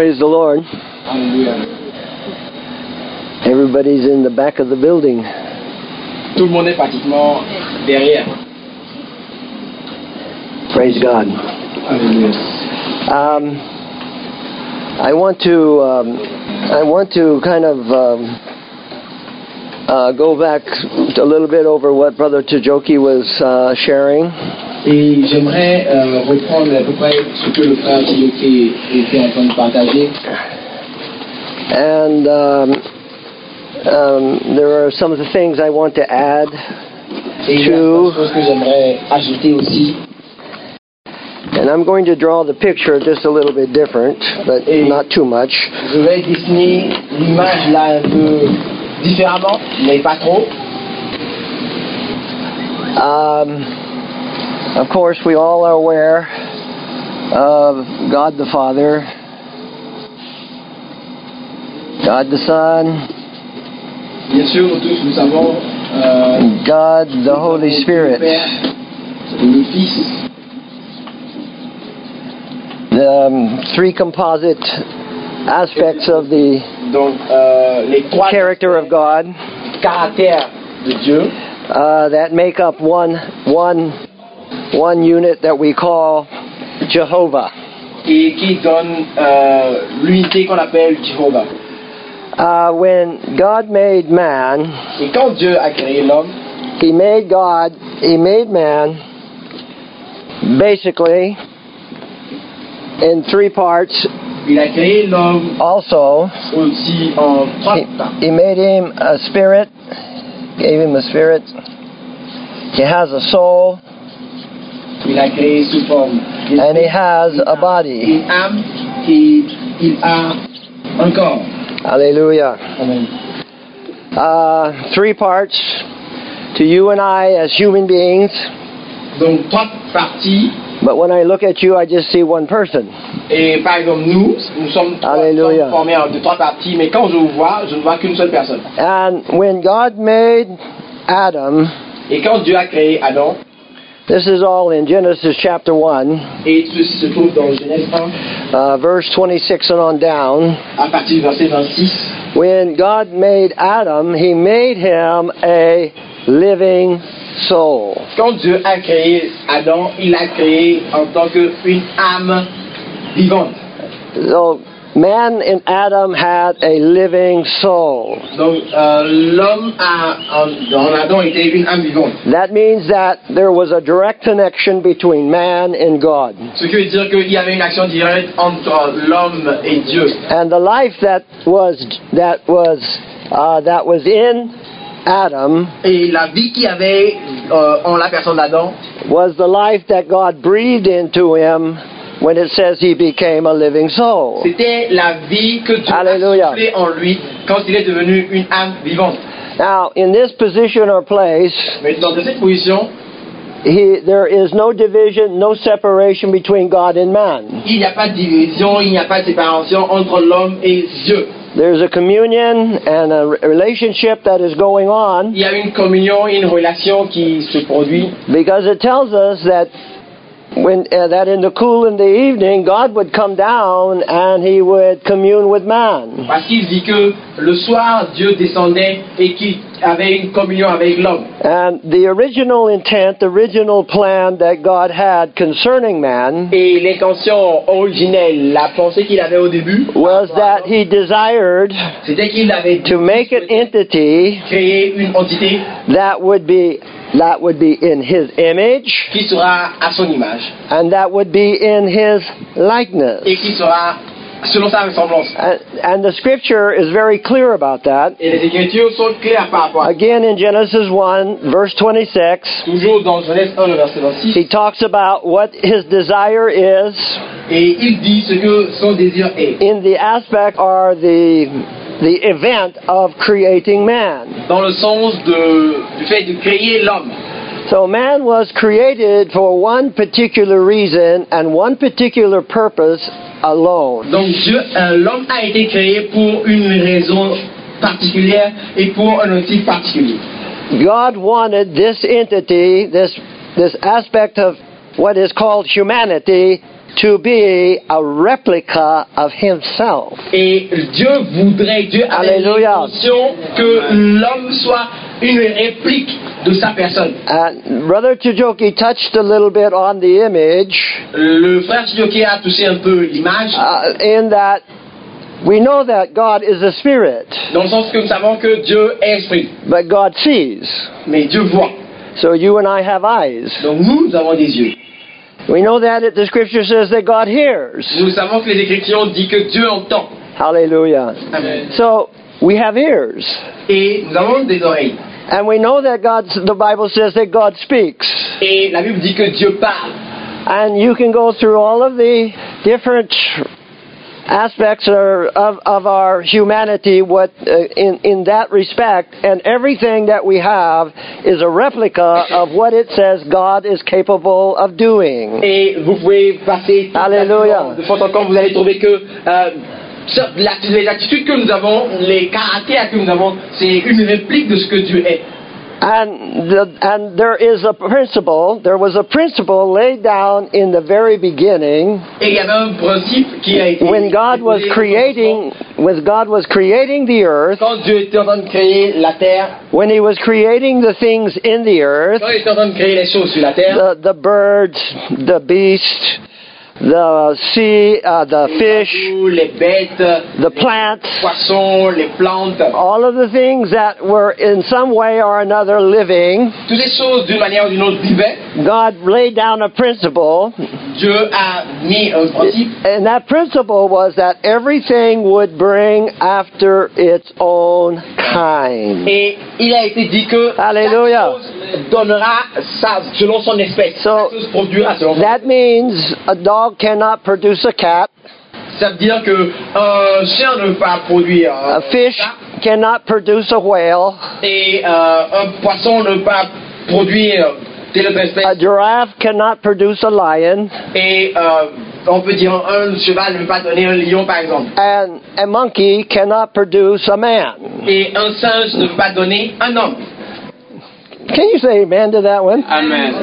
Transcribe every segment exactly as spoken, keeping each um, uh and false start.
Praise the Lord. Alléluia. Everybody's in the back of the building. Tout le monde est pratiquement derrière. Praise God. Alléluia. Um, I want to um, I want to kind of um, uh, go back a little bit over what Brother Tajoki was uh, sharing. Et j'aimerais euh, reprendre à peu près ce que le frère Tajoki était en train de partager. And um, um, there are some of the things I want to add Et il y a to. des choses que j'aimerais ajouter aussi. And I'm going to draw the picture just a little bit different, but Et not too much. Je vais dessiner l'image là un peu différemment, mais pas trop. Um, of course, we all are aware of God the Father, God the Son, Bien sûr, nous tous nous savons euh, and God the Holy le Spirit. Père, le Fils, The um, three composite aspects of the donc euh, les trois character of God caractères de Dieu uh, that make up one one one unit that we call Jehovah. et qui donnent euh, l'unité qu'on appelle Jéhovah. Uh, when God made man, Et quand Dieu a créé l'homme, He made God, He made man basically in three parts. il a créé l'homme Also, aussi en trois he, parts. he made him a spirit, gave him a spirit. He has a soul, Il a créé sous forme and he d'esprit, has a body. une âme et il a un corps. Hallelujah. Amen. Uh, three parts to you and I as human beings. Donc trois parties. But when I look at you, I just see one person. Et par exemple, nous, nous sommes, trois, Alléluia. sommes formés en- de trois parties, mais quand je vous vois, je ne vois qu'une seule personne. And when God made Adam, Et quand Dieu a créé Adam, this is all in Genesis chapter one, et ceci se trouve dans Genèse un, uh, verse twenty-six and on down. à partir du verset vingt-six, When God made Adam, He made him a living soul. quand Dieu a créé Adam, il l'a créé en tant qu'une âme vivante. So man in Adam had a living soul. Donc euh, l'homme a, en, dans Adam était une âme vivante. That means that there was a direct connection between man and God. Ce qui veut dire qu'il y avait une action directe entre l'homme et Dieu. And the life that was that was uh, that was in Adam Et la vie qu'il y avait euh, en la personne d'Adam, was the life that God breathed into him when it says he became a living soul. c'était la vie que Dieu Alléluia. a soufflé en lui quand il est devenu une âme vivante. Now, in this position or place, Mais dans cette position, he, there is no division, no separation between God and man. il n'y a pas de division, il n'y a pas de séparation entre l'homme et Dieu. There's a communion and a relationship that is going on Il y a une communion, une relation qui se produit. because it tells us that when uh, that in the cool in the evening God would come down and he would commune with man. Parce qu'il dit que le soir, Dieu descendait et qu'il avait une communion avec l'homme. And the original intent, the original plan that God had concerning man Et l'intention originelle, la pensée qu'il avait au début, was that he desired c'était qu'il avait to make an entity créé une entité that would be that would be in his image qui sera à son image and that would be in his likeness. et qui sera selon sa ressemblance. And, and the scripture is very clear about that. Et les Écritures sont claires par rapport à ça. Again in Genesis one, verse twenty-six, Toujours dans Genèse un, le verset vingt-six, he talks about what his desire is et il dit ce que son désir est. in the aspect or the the event of creating man. Dans le sens de, du fait de créer l'homme. So man was created for one particular reason and one particular purpose alone. Donc Dieu, euh, l'homme a été créé pour une raison particulière et pour un motif particulier. God wanted this entity, this this aspect of what is called humanity, to be a replica of himself. Et Dieu voudrait, Dieu a l'intention que l'homme soit une réplique de sa personne. And Brother Tujoki touched a little bit on the image. Le frère Tujoki a touché un peu l'image. Uh, in that we know that God is a spirit. Dans le sens que nous savons que Dieu est esprit. But God sees. Mais Dieu voit. So you and I have eyes. Donc nous, nous avons des yeux. We know that the scripture says that God hears. Nous savons que les Écritures disent que Dieu entend. Hallelujah. Amen. So we have ears. Et nous avons des oreilles. And we know that God, the Bible says that God speaks. Et la Bible dit que Dieu parle. And you can go through all of the different aspects of, of our humanity what, uh, in, in that respect, and everything that we have is a replica of what it says God is capable of doing. Et vous pouvez passer Hallelujah. de fond en comble, vous allez trouver que euh, les attitudes que nous avons, les caractères que nous avons, c'est une réplique de ce que Dieu est. And the, and there is a principle, there was a principle laid down in the very beginning. Et il y avait un principe qui a été when God was creating, when God was creating the earth. Quand Dieu était en train de créer la terre. When He was creating the things in the earth. Quand il était en train de créer les choses sur la terre. The, the birds, the beasts, the sea, uh, the fish, les bêtes, the plants, les poissons, les plantes, all of the things that were in some way or another living. Toutes les choses d'une manière ou d'une autre vivaient. God laid down a principle. Dieu a mis un principe. And that principle was that everything would bring after its own kind. Et il a été dit que Hallelujah. chaque chose donnera ça selon son espèce. So chaque chose produira selon son that means a dog cannot produce a cat. Ça veut dire que un chien ne peut pas produire un a fish chat, cannot produce a whale. Et euh, un poisson ne peut pas produire telle autre espèce. A giraffe cannot produce a lion. Et euh, on peut dire un cheval ne peut pas donner un lion par exemple. And a monkey cannot produce a man. Et un singe ne peut pas donner un homme. Can you say amen to that one? Amen.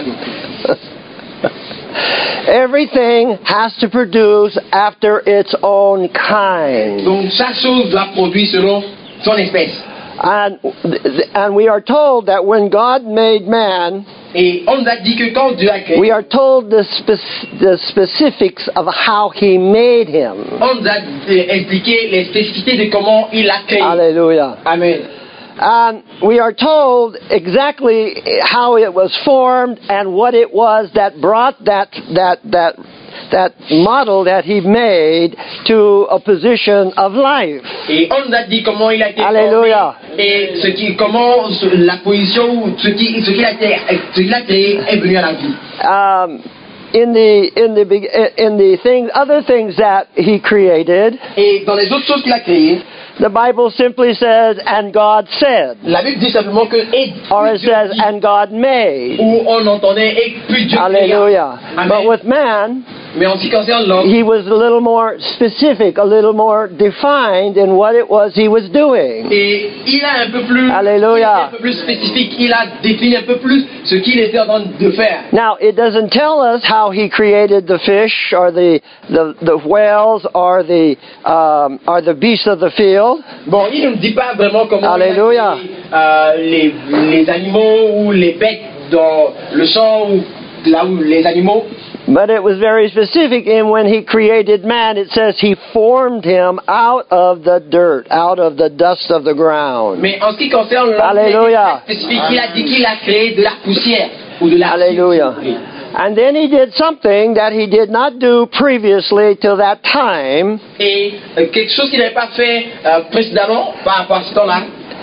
Everything has to produce after its own kind. Donc chaque chose doit produire selon son espèce. And and we are told that when God made man, et on nous a dit que quand Dieu a créé, we are told the, spec- the specifics of how He made him. On nous a expliqué les spécificités de comment il a créé. Hallelujah. Amen. And we are told exactly how it was formed and what it was that brought that that that that model that He made to a position of life. Et on nous a dit comment il a été Alléluia. formé et ce qui, comment la position, ce qui, ce qu'il a, ce qu'il a créé est venu à la vie. Um, in the in the big- in the things other things that He created. Et dans les autres choses qu'il a créées, The Bible simply says, and God said. La Bible dit simplement que et Or it Dieu says, dit, and God made. où on entendait et puis Dieu créa. Hallelujah. Amen. But with man, Mais en ce qui concerne l'homme, He was a little more specific, a little more defined in what it was He was doing. et il a un peu plus, Alléluia. il a un peu plus spécifique. Il a défini un peu plus ce qu'il était en train de faire. Now, it doesn't tell us how He created the fish or the the, the whales or the um, or the beasts of the field. Bon, il ne nous dit pas vraiment comment Alléluia. il a créé, euh, les, les animaux ou les bêtes dans le champ ou là où les animaux. But it was very specific in when He created man, it says He formed him out of the dirt, out of the dust of the ground. Mais en ce qui concerne l'homme, Alléluia. c'est spécifique. Il a dit qu'il a créé de la poussière ou de la Hallelujah. And then He did something that He did not do previously till that time. Et euh, quelque chose qu'il n'avait pas fait euh, précédemment par rapport à ce temps-là,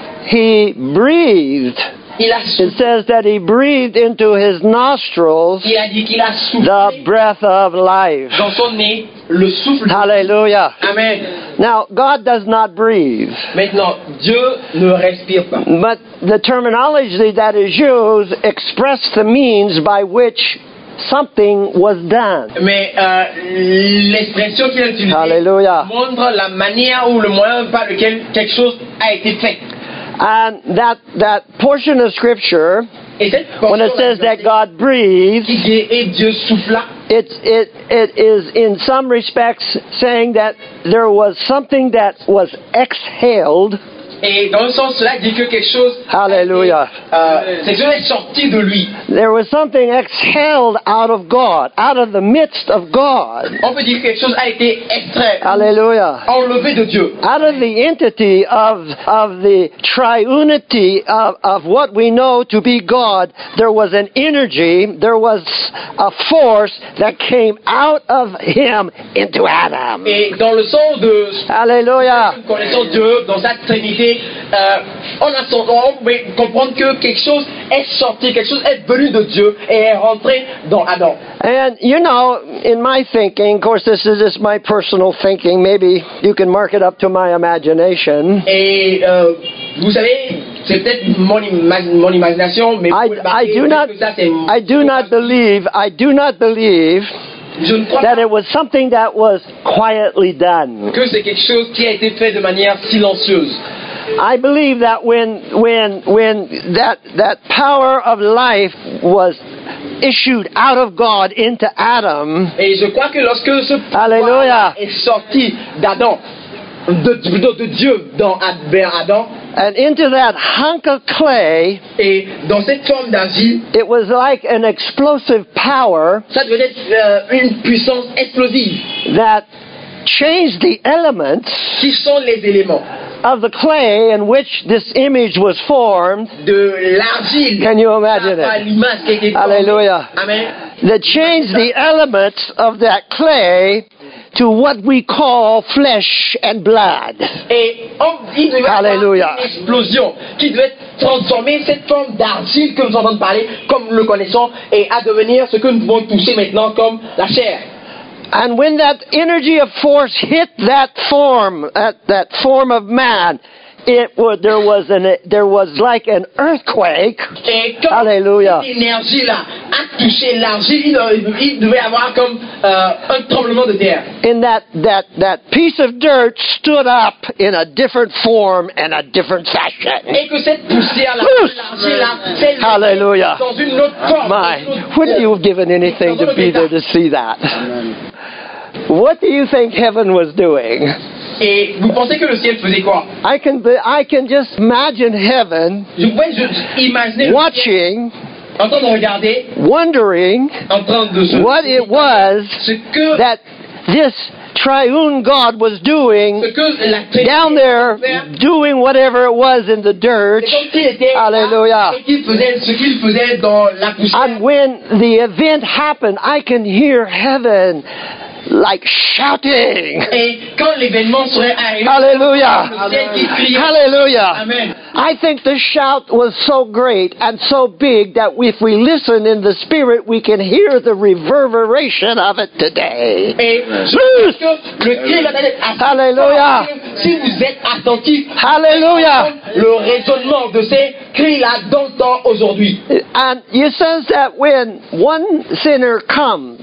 He breathed. il a It soufflé. says that He breathed into His nostrils Il a dit qu'il a the soufflé breath of life. dans son nez le souffle. Hallelujah. Amen. Now, God does not breathe. Maintenant, Dieu ne respire pas. But the terminology that is used expresses the means by which something was done. Mais euh, l'expression qu'il a utilisée Hallelujah. montre la manière ou le moyen par lequel quelque chose a été fait. And that, that portion of Scripture Et cette when it portion says that God breathed, qui et Dieu souffla, it's, it, it is in some respects saying that there was something that was exhaled. et dans le sens cela dit que quelque chose Hallelujah. euh, quelque chose est sorti de lui. There was something exhaled out of God, out of the midst of God. On peut dire que quelque chose a été extrait, Hallelujah. enlevé de Dieu. Out of the entity of, of the triunity of, of what we know to be God, there was an energy, there was a force that came out of him into Adam. Et dans le sens de Hallelujah. connaissant Dieu dans sa trinité, euh, on, a son, on peut comprendre que quelque chose est sorti, quelque chose est venu de Dieu et est rentré dans Adam. And you know, in my thinking, of course, this is just my personal thinking. Maybe you can mark it up to my imagination. Et euh, vous savez, c'est peut-être mon, ima- mon imagination, mais I, vous pouvez I marquer do not, que ça, c'est I do not believe, I do not believe je ne crois that pas it was something that was quietly done. que c'est quelque chose qui a été fait de manière silencieuse. I believe that when when when that that power of life was issued out of God into Adam, Et je crois que lorsque ce Alléluia. pouvoir est sorti d'Adam, de, de, de Dieu dans Ad- vers Adam, and into that hunk of clay, et dans cette forme d'argile, it was like an explosive power ça devait être euh, une puissance explosive that changed the elements qui sont les éléments of the clay in which this image was formed. de l'argile. Can you imagine à it? l'image qui a été formée. Hallelujah. Amen. That changed the elements of that clay to what we call flesh and blood. Et on, il devait Alléluia. avoir une explosion qui devait transformer cette forme d'argile que nous entendons parler, comme nous le connaissons, et à devenir ce que nous pouvons toucher maintenant comme la chair. And when that energy of force hit that form, that, that form of man, it was, there was an, there was like an earthquake. Et quand Alléluia. cette énergie-là a touché l'argile, il, devait- il devait avoir comme euh, un tremblement de terre. In that, that, that piece of dirt stood up in a different form and a different fashion. Et que cette poussière-là, Ouf. l'argile-là, s'est levée Hallelujah. dans une autre forme. dans My, une autre wouldn't you have given anything to be there to see that? What do you think heaven was doing? Et vous pensez que le ciel faisait quoi? I can, I can just imagine heaven Je pouvais juste imaginer le ciel watching, en train de regarder, wondering en train de se what it was ce que, that this triune God was doing ce que la Trinité down there, faisait. doing whatever it was in the dirt. C'est comme s'il était Hallelujah. là, et qu'il faisait ce qu'il faisait dans la poussière. And when the event happened, I can hear heaven like shouting. Et quand l'événement serait arrivé, Hallelujah. le ciel qui criait. Hallelujah. Amen. I think the shout was so great and so big that if we listen in the Spirit, we can hear the reverberation of it today. Et je pense que le cri va être assez Hallelujah. fort que si vous êtes attentif, Hallelujah. le raisonnement de ces cris-là dans le temps aujourd'hui. And it says that when one sinner comes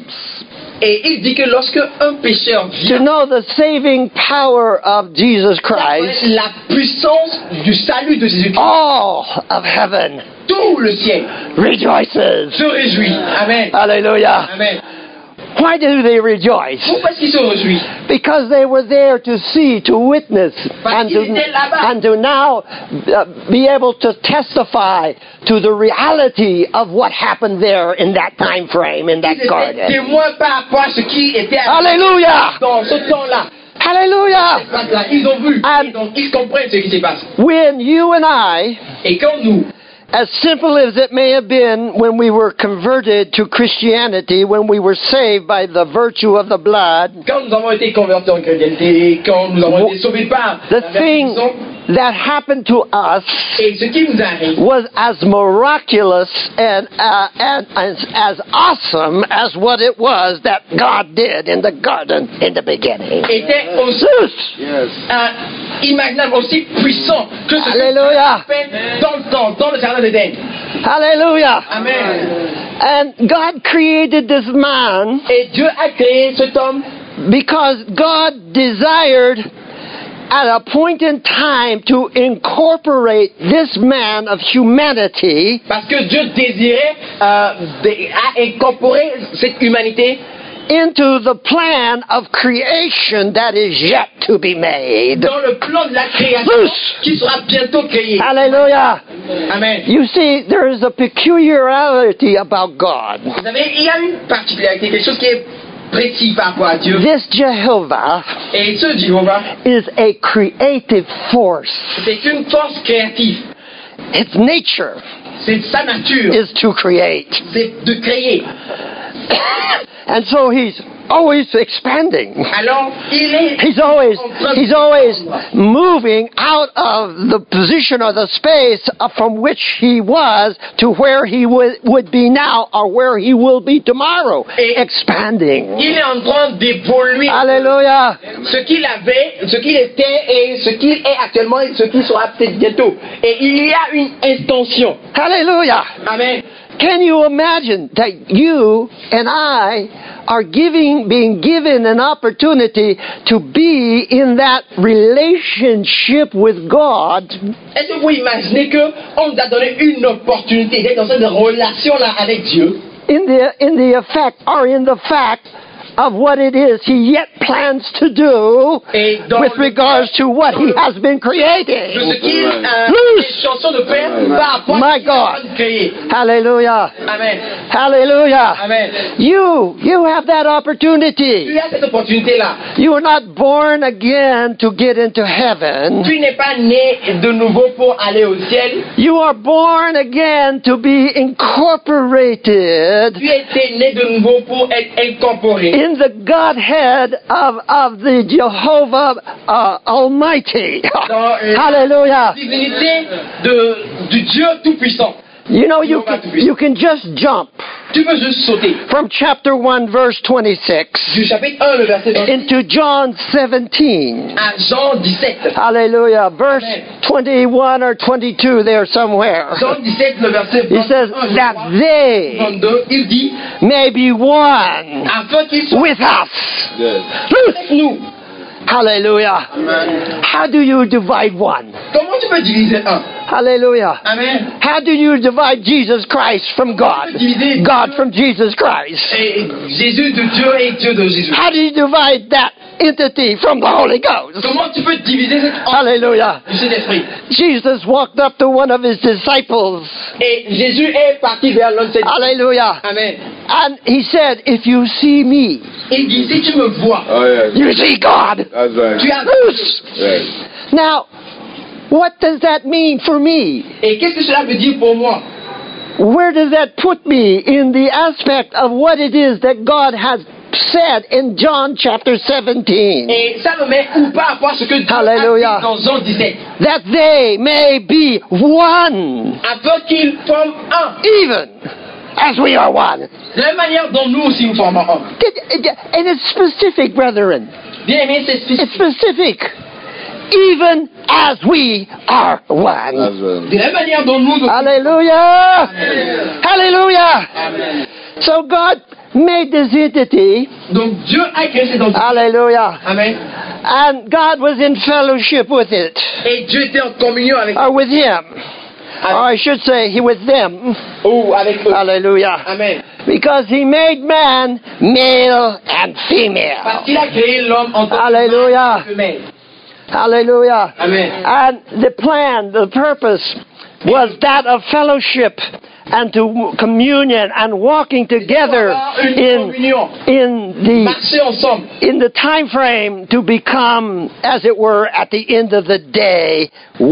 Et il dit que lorsque un pécheur to vient, know the saving power of Jesus Christ, la puissance du salut de Jésus-Christ, all of heaven tout le ciel rejoices. se réjouit. Amen. Hallelujah. Amen. Why do they rejoice? Pourquoi est-ce qu'il se réjouit? Because they were there to see, to witness, and to, qu'ils étaient là-bas. and to now uh, be able to testify to the reality of what happened there in that time frame, in that Ils étaient garden. témoins par rapport à ce qui était Hallelujah! dans ce temps-là. Hallelujah! Là, ils ont vu, And- et donc ils comprennent ce qui se passe. When you and I, Et quand nous, as simple as it may have been when we were converted to Christianity, when we were saved by the virtue of the blood, quand nous avons été convertis en chrétienté, quand nous avons été sauvés par the la thing version, that happened to us et ce qui nous arrive was as miraculous and, uh, and as, as awesome as what it was that God did in the garden in the beginning. était aussi Zeus! euh, imaginable, aussi puissant que ce que Dieu Hallelujah! a fait dans le temps, dans le jardin d'Éden. Hallelujah! Amen. And God created this man Et Dieu a créé cet homme because God desired at a point in time to incorporate this man of humanity Parce que Dieu désirait euh, dé- à incorporer cette humanité into the plan of creation that is yet to be made. dans le plan de la création Loose. qui sera bientôt créé. Hallelujah. Amen. You see, there is a peculiarity about God. Vous savez, il y a une particularité, quelque chose qui est précis par rapport à Dieu. This Jehovah Et ce Jéhovah, is a creative force. c'est une force créative. Its nature C'est sa nature. is to create. C'est de créer. And so he's always expanding. Alors, il est He's always en train de he's always s'étendre. moving out of the position or the space from which he was to where he would, would be now or where he will be tomorrow. Et- Expanding. Il est en train d'évoluer. Hallelujah. Ce qu'il avait, ce qu'il était et ce qu'il est actuellement et ce qu'il sera peut-être bientôt. Et il y a une intention. Hallelujah. Amen. Can you imagine that you and I are giving, being given an opportunity to be in that relationship with God Est-ce que vous imaginez qu'on nous a donné une opportunité d'être dans cette relation-là avec Dieu? in the, in the effect or in the fact of what it is he yet plans to do Et dans with le- regards to what he has been de creating? ce qu'il euh, Loose. est chanson de faire par rapport My à ce qu'il est en train God. de créer. Hallelujah. Amen. Hallelujah. Amen. You, you have that opportunity. Tu as cette opportunité-là. You are not born again to get into heaven. Tu n'es pas né de nouveau pour aller au ciel. You are born again to be incorporated Tu as été né de nouveau pour être incorporé in the Godhead of, of the Jehovah uh, Almighty. dans la Hallelujah. divinité de, du Dieu Tout-Puissant. You know, you can, you can just jump Tu peux juste sauter from chapter one, verse twenty-six, du chapitre un, le verset vingt, into John seventeen. à Jean dix-sept. Hallelujah. Verse twenty-one or twenty-two there somewhere. Jean dix-sept, le verset He says vingt-et-un, that they vingt-deux, il dit, may be one afin qu'ils soient with us. avec nous. Hallelujah. Amen. How do you divide one? Comment tu peux diviser un? Hallelujah. Amen. How do you divide Jesus Christ from God? God from Jesus Christ. Et Jésus de Dieu et Dieu de Jésus. How do you divide that entity from the Holy Ghost? Comment tu peux diviser cet entité Hallelujah. du Saint-Esprit? Jesus walked up to one of his disciples. Et Jésus est parti vers l'un de ses disciples. Hallelujah. Amen. And he said, if you see me, Il dit, si tu me vois, Oh, yes. you see God. That's right. tu as Loose. Yes. Now, what does that mean for me? Et qu'est-ce que cela veut dire pour moi? Where does that put me in the aspect of what it is that God has said in John chapter seventeen? Et ça me met où par rapport à ce que Dieu Hallelujah. a dit dans Jean dix-sept. That they may be one, Afin qu'ils forment un. even as we are one. De la même manière dont nous aussi nous formons un. And it's specific, brethren. Bien aimé, c'est It's spécifique. specific. Even as we are one. That's right. De la même manière dont nous... Hallelujah! Amen. Hallelujah! Amen. So God made this entity. Donc Dieu a créé cette entité. Hallelujah. Amen. And God was in fellowship with it, Et Dieu était en communion avec or with him. Or I should say, he with them. ou avec eux. Hallelujah. Amen. Because he made man male and Parce female. qu'il a créé l'homme en tant que Hallelujah. mâle et femelle. Hallelujah. Amen. And the plan, the purpose was that of fellowship and to communion and walking together Avoir une in communion. in the Marcher ensemble. in the time frame to become, as it were, at the end of the day,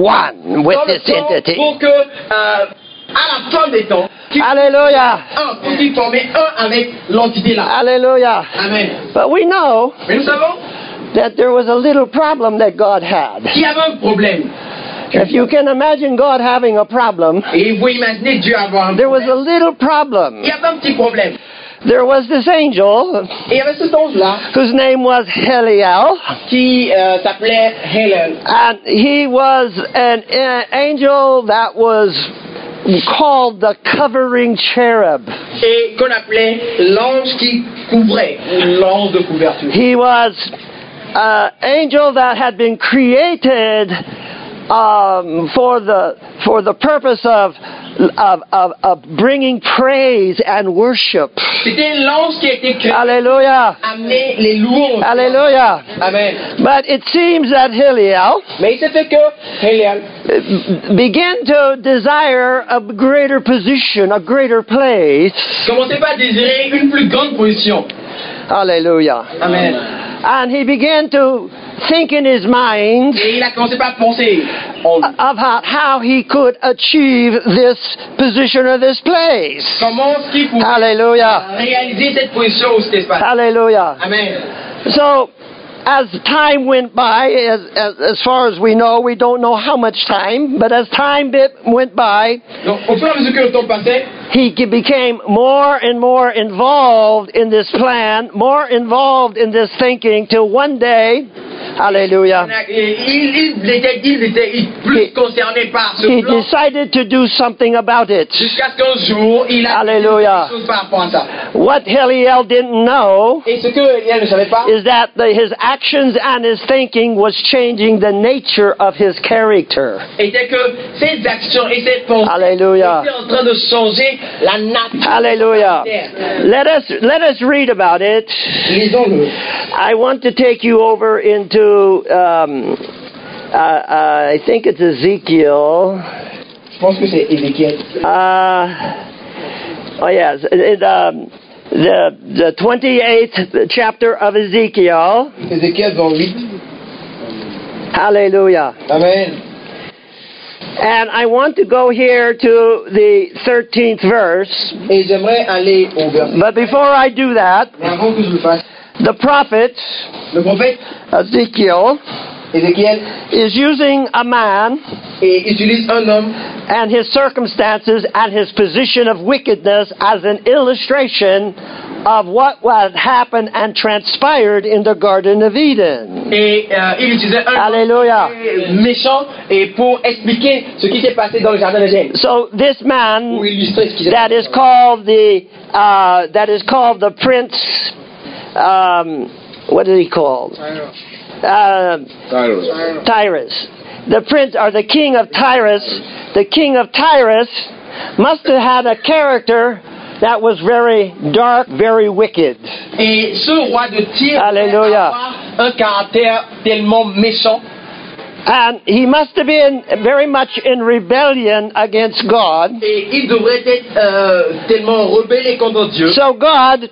one with Dans le this temps entity. pour que, euh, à la fin des temps, qu'ils Hallelujah. un, pour qu'ils forment un avec l'entité là. Hallelujah. Amen. But we know Mais nous savons that there was a little problem that God had. qu'il y avait un problème. If you can imagine God having a problem, Et vous imaginez Dieu avoir un there was a problème. little problem. Il y avait un petit problème. There was this angel Et il y avait cet ange-là whose name was Heliel, qui euh, s'appelait Helen. and he was an uh, angel that was called the covering cherub. Et qu'on appelait l'ange qui couvrait, ou l'ange de couverture. He was uh, angel that had been created um, for the for the purpose of of, of of bringing praise and worship. C'était l'ange qui a été créé Hallelujah. pour amener les louanges. Hallelujah. Amen. But it seems that Hillel Mais il se fait que Hélène began to desire a greater position, a greater place. commençait pas à désirer une plus grande position. Hallelujah. Amen. And he began to think in his mind Et il a commencé par penser en- about how he could achieve this position or this place. comment est-ce qu'il pouvait Hallelujah. réaliser cette position ou cet espace. Hallelujah. Amen. So, as time went by, as, as, as far as we know, we don't know how much time, but as time bit, went by, Donc, au fur et à mesure que le temps passait, he ge- became more and more involved in this plan, more involved in this thinking, till one day, hallelujah, il, il était, il était plus He- concerné par ce he plan decided to do something about it. jusqu'à ce qu'un jour, il a Alléluia. fait quelque chose par rapport à ça. What Hillel didn't know Et ce que Eliel ne savait pas, is that the, his actions and his thinking was changing the nature of his character. était que ses actions et ses pensées Hallelujah. étaient en train de changer la nature. Hallelujah. Let us let us read about it. Lisons-le. I want to take you over into um, uh, uh, I think it's Ezekiel. Je pense que c'est Ézéchiel. Uh, oh yes, it, um, the the twenty-eighth chapter of Ezekiel. Ézéchiel vingt-huit. Hallelujah. Amen. And I want to go here to the thirteenth verse. Et j'aimerais aller au verset. But before I do that, Mais avant que je le fasse, the prophet le prophète Ezekiel Ézéchiel is using a man et utilise un homme and his circumstances and his position of wickedness as an illustration of what had happened and transpired in the Garden of Eden. et euh, il utilisait un Hallelujah. homme méchant et pour expliquer ce qui s'est passé dans le jardin d'Éden. So this man Pour illustrer ce qui s'est that passé. is called the uh, that is called the prince. Um, what is he called? Uh, Tyrus. The prince or the king of Tyrus. The king of Tyrus must have had a character that was very dark, very wicked. Et ce roi de Tyr Alléluia. avoir un caractère tellement méchant And he must have been very much in rebellion against God. et il devrait être euh, tellement rebelle contre Dieu. So God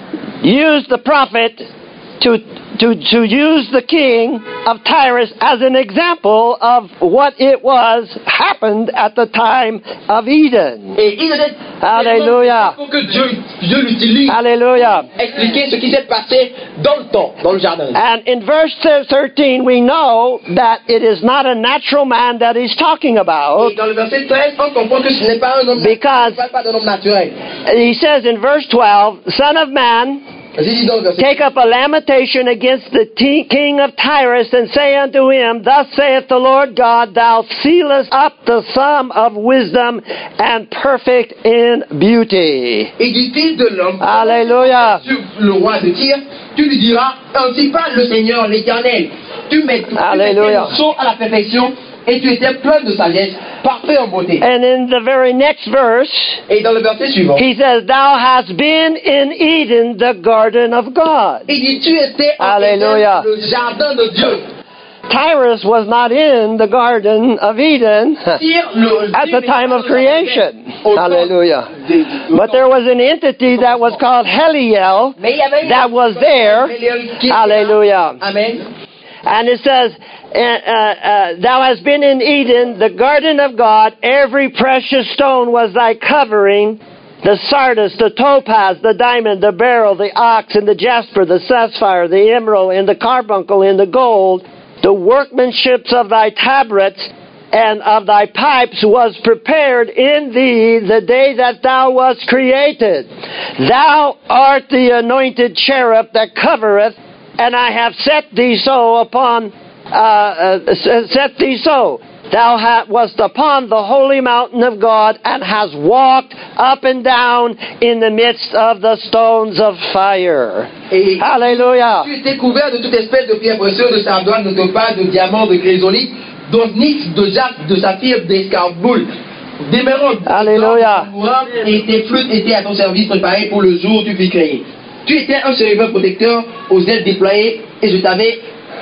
used the prophet to to to use the king of Tyrus as an example of what it was happened at the time of Eden. Et il devait Alléluia. pour que Dieu, Dieu l'utilise Hallelujah. expliquer ce qui s'est passé dans le temps, dans le jardin. And in verse thirteen, we know that it is not a natural man that he's talking about. Et dans le verset treize, on comprend que ce n'est pas un homme Because- naturel, pas d'un homme naturel. He says in verse twelve, Son of man, Vas-y, dis dans le verset. take up a lamentation against the t- king of Tyrus, and say unto him, Thus saith the Lord God, Thou sealest up the sum of wisdom and perfect in beauty. Et du fils de l'homme, Hallelujah. sur le roi de Tyr, tu lui diras, ainsi parle le Seigneur l'Éternel. Tu mets tu Alléluia. mettais le son à la perfection et tu étais plein de sagesse, parfait en beauté. And in the very next verse, Et dans le verset suivant, he says, Thou hast been in Eden, the garden of God. il dit, tu étais en Alléluia. Éden, le jardin de Dieu. Tyrus was not in the garden of Eden Tyr, le, at the time of creation. Au temps Hallelujah. des- au But temps- there was an entity that was called Heliel Mais il y avait une- that was there. qui était là. Hallelujah. Amen. And it says, uh, uh, uh, Thou hast been in Eden, the garden of God. Every precious stone was thy covering. The sardis, the topaz, the diamond, the beryl, the onyx, and the jasper, the sapphire, the emerald, and the carbuncle, and the gold. The workmanships of thy tabrets and of thy pipes was prepared in thee the day that thou wast created. Thou art the anointed cherub that covereth, and I have set thee so upon, uh, uh, set thee so. thou ha- wast upon the holy mountain of God, and hast walked up and down in the midst of the stones of fire. Et Hallelujah. tu étais couvert de toute espèce de pierres précieuses, de sardoine, de topaz, de diamants, de chrysolite, d'onyx, de jaspe, de saphir, d'escarboucle, d'émeraude, Alléluia. et tes flûtes étaient à ton service préparées pour le jour où tu fus créé. Tu étais un chérubin protecteur aux ailes déployées, et je t'avais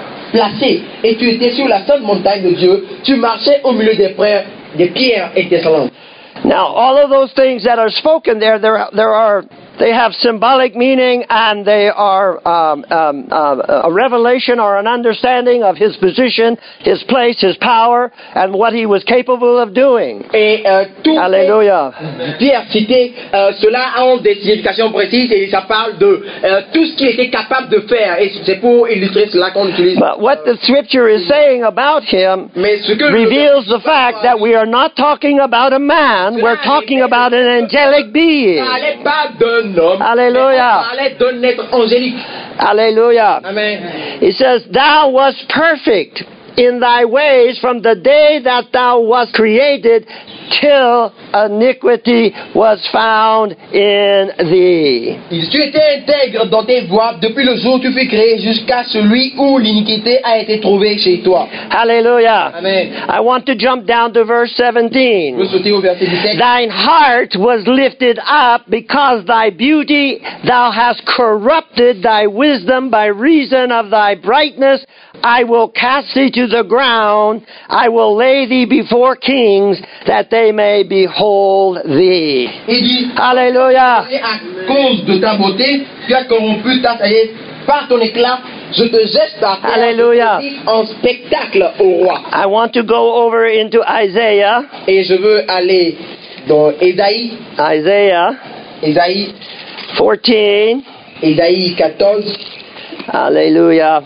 placé, et tu étais sur la sainte montagne de Dieu. Tu marchais au milieu des frères, des pierres étincelantes. Now, all of those things that are spoken there, there, there are, they have symbolic meaning, and they are um, um, uh, a revelation or an understanding of his position, his place, his power, and what he was capable of doing. Et euh, tout Hallelujah. Pierre cité, euh, cela a des significations précises et ça parle de euh, tout ce qu'il était capable de faire. Et c'est pour illustrer cela qu'on utilise. But what the scripture is saying about him Mais ce que reveals the fact that we are not talking about a man, we're talking about an angelic being. Ça n'allait pas d'un homme, Hallelujah. ça allait d'un être angélique. Hallelujah. Amen. He says, thou wast perfect in thy ways from the day that thou wast created till iniquity was found in thee. Tu étais intègre dans tes voies depuis le jour où tu fus créé jusqu'à celui où l'iniquité a été trouvée chez toi. Hallelujah. Amen. I want to jump down to verse Je seventeen. veux sauter au verset dix-sept. Thine heart was lifted up because thy beauty thou hast corrupted thy wisdom by reason of thy brightness. I will cast thee to the ground. I will lay thee before kings that they may behold thee. Il dit, Hallelujah. et à cause de ta beauté, tu as corrompu ta taillée par ton éclat. Je te jette à terre Alléluia. en spectacle au roi. I want to go over into Isaiah. Et je veux aller dans Ésaïe, Isaiah Ésaïe, fourteen. Ésaïe quatorze. Hallelujah.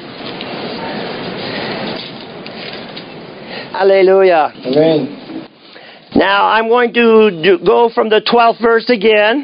Hallelujah. Amen. Now I'm going to do, go from the twelfth verse again.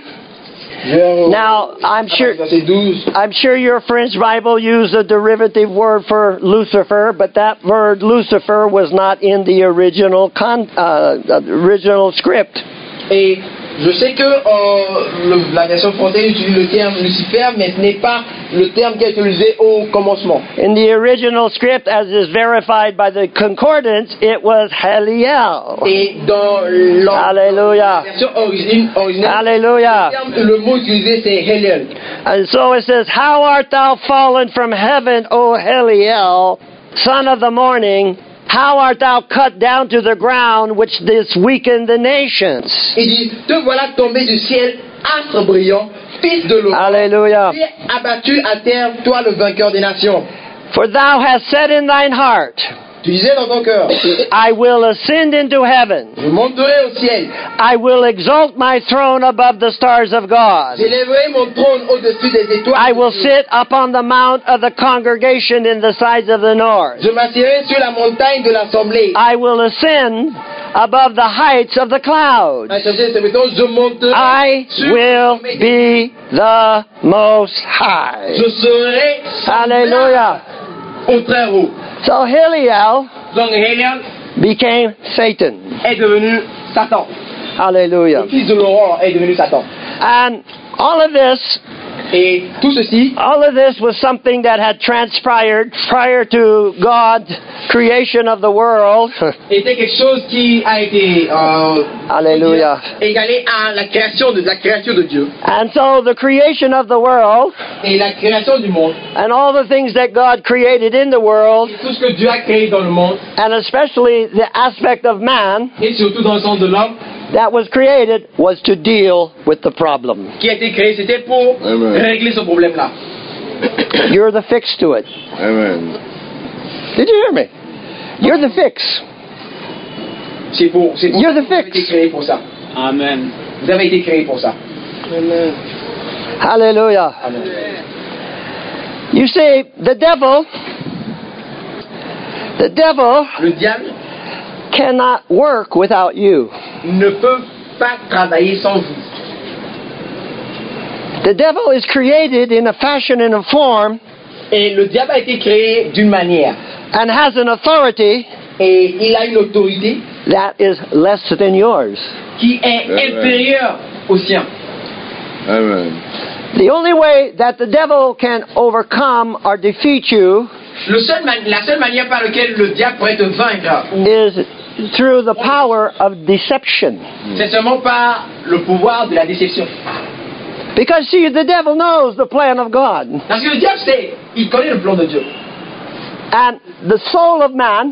Je- Now I'm sure Verset douze. I'm sure your French Bible used a derivative word for Lucifer, but that word Lucifer was not in the original con, uh, uh, original script. Et je sais que euh, le- la version française utilise le terme Lucifer, mais ce n'est pas le terme qui est utilisé au commencement. In the original script, as is verified by the concordance, it was Heliel. Et dans la Hallelujah. version origine, originale, Hallelujah. le, terme- le mot utilisé c'est Heliel. And so it says, How art thou fallen from heaven, O Heliel, son of the morning? How art thou cut down to the ground, which didst weaken the nations? Il dit, te voilà tombé du ciel, astre brillant, fils de l'eau. Hallelujah. Tu es abattu à terre, toi le vainqueur des nations. For thou hast said in thine heart, Tu disais dans ton cœur, I will ascend into heaven. je monterai au ciel, I will exalt my throne above the stars of God. j'élèverai mon trône au-dessus des étoiles. I will sit upon the mount of the congregation in the sides of the north. Je m'assirai sur la montagne de l'assemblée. I will ascend above the heights of the clouds. Un chercher, c'est mettons, je monterai I sur will be the Most High. Je serai Hallelujah. au très haut. So Heliel Donc Heliel became Satan. est devenu Satan. Hallelujah. Le fils de l'aurore est devenu Satan. And all of this, Et tout ceci, all of this was something that had transpired prior to God's creation of the world. était quelque chose qui a été euh, Hallelujah. égalé à la création de la créature de Dieu. And so the creation of the world Et la création du monde, and all the things that God created in the world, et tout ce que Dieu a créé dans le monde, and especially the aspect of man et surtout dans le sens de l'homme, that was created, was to deal with the problem. qui a été créé, c'était pour Amen. régler ce problème-là. You're the fix to it. Amen. Did you hear me? You're the fix. C'est pour, c'est pour You're ça the que vous avez fix. été créé pour ça. Amen. Vous avez été créé pour ça. Amen. Hallelujah. Amen. You see, the devil, the devil Le diable cannot work without you. ne peut pas travailler sans vous. The devil is created in a fashion and a form Et le diable a été créé d'une manière and has an authority Et il a une autorité that is less than yours. qui est Amen. inférieure au sien. Amen. The only way that the devil can overcome or defeat you Le seul man- la seule manière par laquelle le diable pourrait te vaincre, ou- is through the power of deception. c'est seulement par le pouvoir de la déception. Because see, the devil knows the plan of God. Parce que le diable sait, il connaît le plan de Dieu. And the soul of man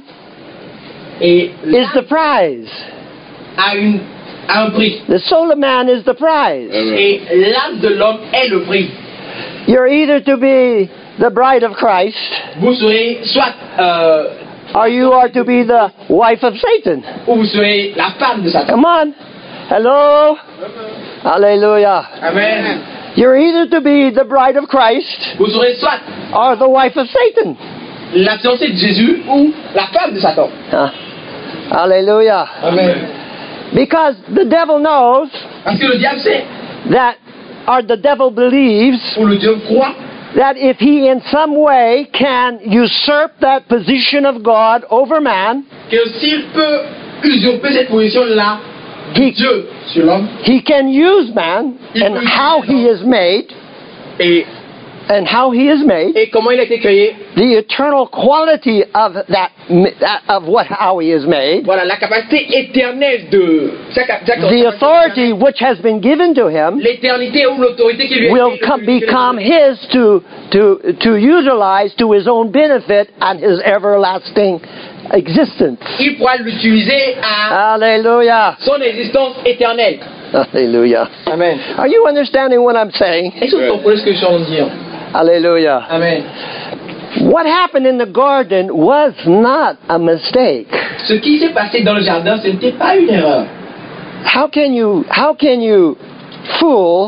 Et is the l'âme prize. a, une, a un prix. The soul of man is the prize. Amen. Et l'âme de l'homme est le prix. You're either to be the bride of Christ Vous serez soit, euh, or you are to be the wife of Satan. ou vous serez la femme de Satan. Come on. Hello. Hallelujah. Amen. You're either to be the bride of Christ Vous serez soit or the wife of Satan. la fiancée de Jésus ou la femme de Satan. Huh. Hallelujah. Amen. Because the devil knows Parce que le diable sait, that, or the devil believes, ou le diable croit, that if he in some way can usurp that position of God over man, que s'il peut usurper cette position-là de he, Dieu sur l'homme, he can use man and how he is made, et, and how he is made, et comment il a été créé, the eternal quality of that, that of what how he is made, voilà, la capacité éternelle de sa, cap- sa the authority which has been given to him l'éternité ou l'autorité qui lui est will come, become his to to to utilize to his own benefit and his everlasting existence. il pourra l'utiliser à Hallelujah. son existence éternelle. Hallelujah. Amen. Are you understanding what I'm saying? Est-ce que vous comprenez ce que je suis en train de dire? Hallelujah. Amen. What happened in the garden was not a mistake. Ce qui s'est passé dans le jardin, ce n'était pas une erreur. How can you how can you fool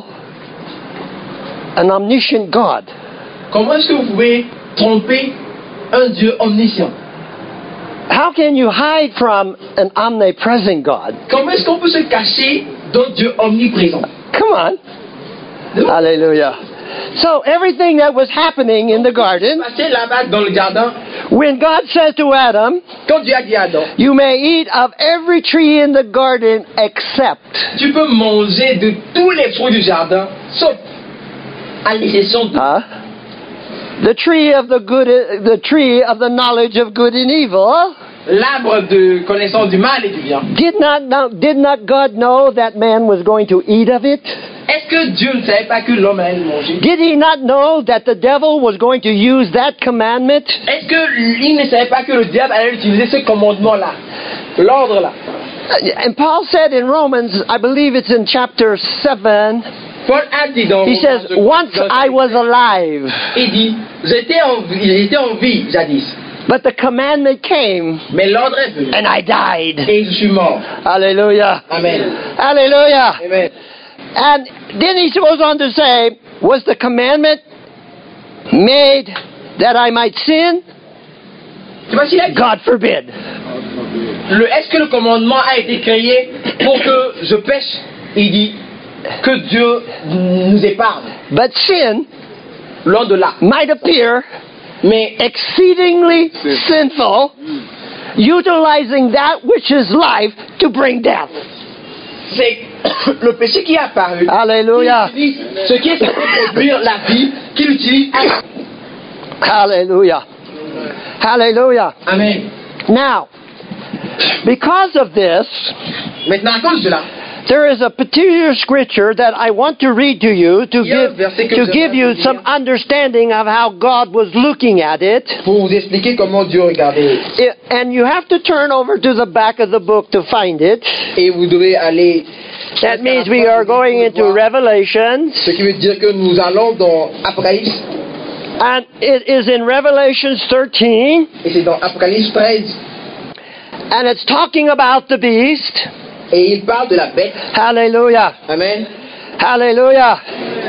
an omniscient God? Comment est-ce que vous pouvez tromper un Dieu omniscient? How can you hide from an omnipresent God? Comment est-ce qu'on peut se cacher d'un Dieu omniprésent? Come on. Hallelujah. So everything that was happening in the garden, Passé là-bas dans le jardin, when God says to Adam, quand Dieu a dit à Adam, you may eat of every tree in the garden except. tu peux manger de tous les fruits du jardin, sauf à l'exception de Huh? The tree of the good, the tree of the knowledge of good and evil. l'arbre de connaissance du mal et du bien. Did not know, did not God know that man was going to eat of it? Est-ce que Dieu ne savait pas que l'homme allait le manger? Did he not know that the devil was going to use that commandment? Est-ce qu'il ne savait pas que le diable allait utiliser ce commandement-là, l'ordre-là? And Paul said in Romans, I believe it's in chapter seven, Paul a dit dans he says, once I was alive, il dit, j'étais en vie, j'étais en vie jadis, but the commandment came mais l'ordre est venu and I died. et je suis mort. Hallelujah. Amen. Hallelujah. Amen. And then he goes on to say, was the commandment made that I might sin? Tu vois, s'il a dit, God forbid. le, est-ce que le commandement a été créé pour que je pêche? Il dit que Dieu nous épargne. But sin Loin de là. might appear Mais exceedingly sinful, utilizing that which is life to bring death. c'est le péché qui est apparu. Hallelujah. Qui utilise ce qui est censé produire la vie, qu'il utilise. Hallelujah. Hallelujah. Amen. Now, because of this, Maintenant, à cause de cela, there is a particular scripture that I want to read to you to Il y a un give, verset que to je give you vais some lire. understanding of how God was looking at it. pour vous expliquer comment Dieu regardait. It- and you have to turn over to the back of the book to find it. Et vous devez aller. That means we are going into Revelations, Ce qui veut dire que nous allons dans Apocalypse, and it is in Revelations thirteen, et c'est dans Apocalypse treize, and it's talking about the beast. et il parle de la bête. Hallelujah. Amen. Hallelujah.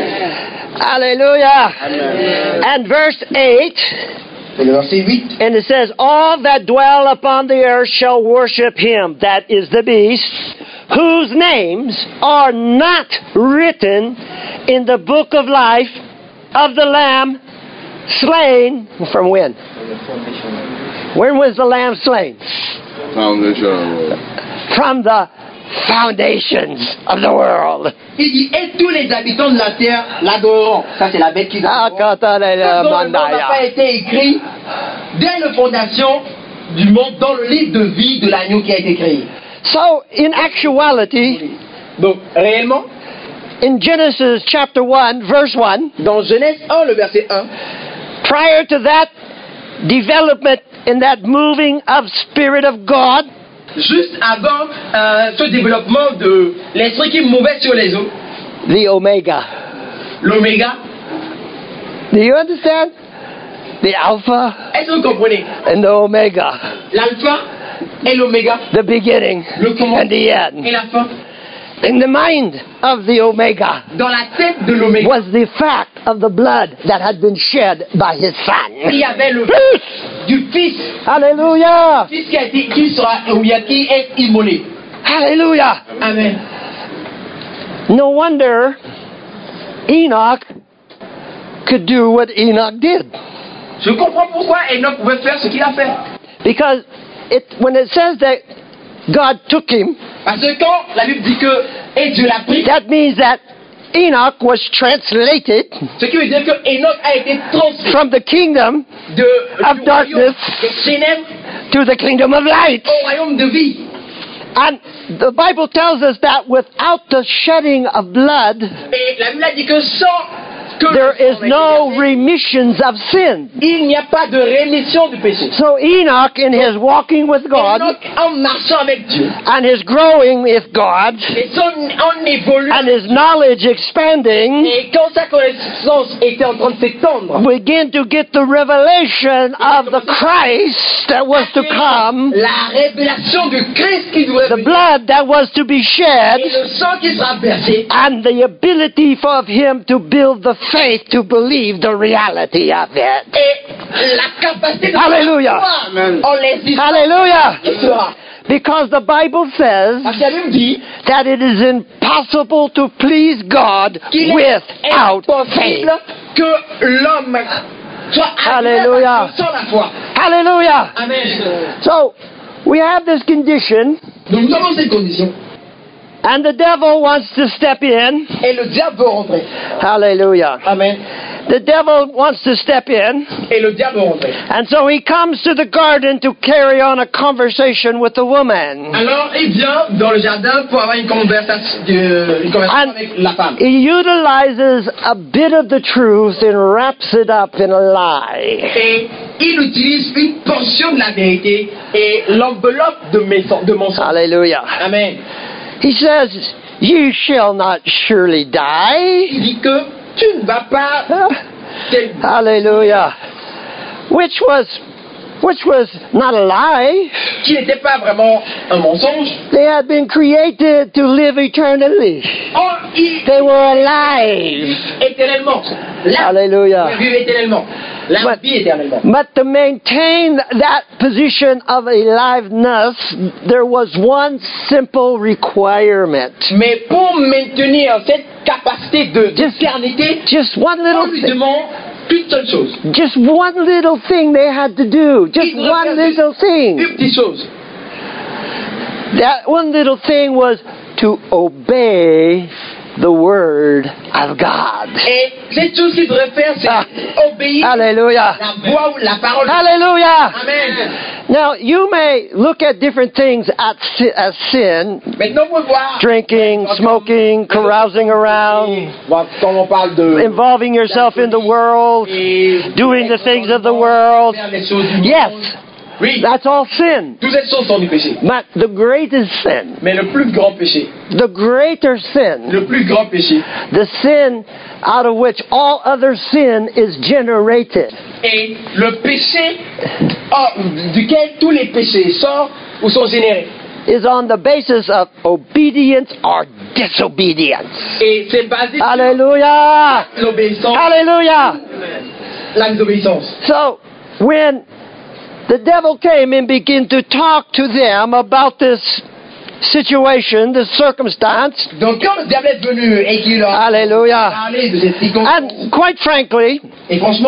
Hallelujah. And verse eight, Et le verset huit, and it says, all that dwell upon the earth shall worship him, that is the beast, whose names are not written in the book of life of the Lamb slain from when? When was the lamb slain? Foundation of the world. From the foundations of the world. Il dit, et tous les habitants de la terre l'adoreront. Ça, c'est la bête qui Ah, l'adore. quand on est là, Dont le nom n'a Mandaya. pas été écrit dès la fondation du monde dans le livre de vie de l'agneau qui a été créé. So, in actuality, Donc, réellement, in Genesis chapter one, verse one, dans Genèse un, le verset un, prior to that development in that moving of Spirit of God, juste avant euh, ce développement de l'esprit qui mouvait sur les eaux, the Omega. l'oméga, Do you understand? The Alpha est-ce que vous comprenez? and the Omega. L'alpha et l'oméga, The beginning le commencement and the et end. la fin. In the mind of the Omega Dans la tête de l'oméga, was the fact of the blood that had been shed by his il son. y avait le du fils, Hallelujah! fils qui, a été, qui, sera, ou bien qui est immolé. Hallelujah! Amen. No wonder Enoch could do what Enoch did. Je comprends pourquoi Enoch pouvait faire ce qu'il a fait. Because it, when it says that God took him, Parce que quand la Bible dit que et Dieu l'a pris, that means that Enoch was translated ce qui veut dire que Enoch a été transmis from the kingdom de of du royaume darkness des ténèbres to the kingdom of light. au royaume de vie. And the Bible tells us that without the shedding of blood, Et la Bible a dit que sans que there le is sang ait été no versé, remissions of sin. il n'y a pas de rémission du péché. So Enoch, in his walking with God Enoch, en marchant avec Dieu, and his growing with God et son, en évoluant, and his knowledge expanding, et quand sa connaissance était en train de s'étendre, begin to get the revelation of the Christ that was to come, la révélation du Christ qui doit the venir, blood that was to be et shed, le sang qui sera versé, and the ability for him to build the faith to believe the reality of it. et la capacité de Hallelujah. croire en l'existence Hallelujah! qui sera. Because the Bible says Parce que la Bible dit that it is impossible to please God qu'il est without faith. impossible que l'homme soit Hallelujah. agréable sans la foi. Hallelujah! Amen. So, we have this condition, Donc nous avons cette condition. and the devil wants to step in. Et le diable veut rentrer. Hallelujah. Amen. The devil wants to step in, Et le diable veut rentrer. and so he comes to the garden to carry on a conversation with the woman. Alors il vient dans le jardin pour avoir une conversation, de- une conversation And avec la femme. he utilizes a bit of the truth and wraps it up in a lie. Et il utilise une portion de la vérité et l'enveloppe de, mes- de mensonge. Hallelujah. Amen. He says, "You shall not surely die." Il dit que tu ne vas pas... Quel- Hallelujah. Which was, which was not a lie. qui n'était pas vraiment un mensonge. They had been created to live eternally. Oh, il They were alive. éternellement. La Hallelujah. vivre éternellement. La But- vie éternellement. But to maintain that position of aliveness, there was one simple requirement. Mais pour maintenir cette capacité de Just- d'éternité, Just one on little lui thing. demande qu'une seule chose. Just one little thing they had to do. Just Il devrait one faire little thing. Une petite chose. That one little thing was to obey the word of God. Et cette chose qu'il devrait faire, c'est Ah. obéir Hallelujah. la voix ou la parole. de- Hallelujah. Amen. Now, you may look at different things at si- as sin, Maintenant, on peut voir. drinking, smoking, carousing around, Quand on parle de. involving yourself in the world, Et- doing the things of the world. Faire les choses du Yes, monde. Oui. that's all sin. Toutes ces choses sont du péché. But the greatest sin, Mais le plus grand péché, the greater sin, le plus grand péché, the sin out of which all other sin is generated, est le péché oh, duquel tous les péchés sortent ou sont générés. is on the basis of obedience or disobedience. Et c'est basé Hallelujah! sur l'obéissance, Hallelujah! la désobéissance. So, when the devil came and began to talk to them about this situation, this circumstance, Donc quand le diable est venu et qu'il leur a hallelujah, parlé de cette circonstance, and quite frankly, et franchement,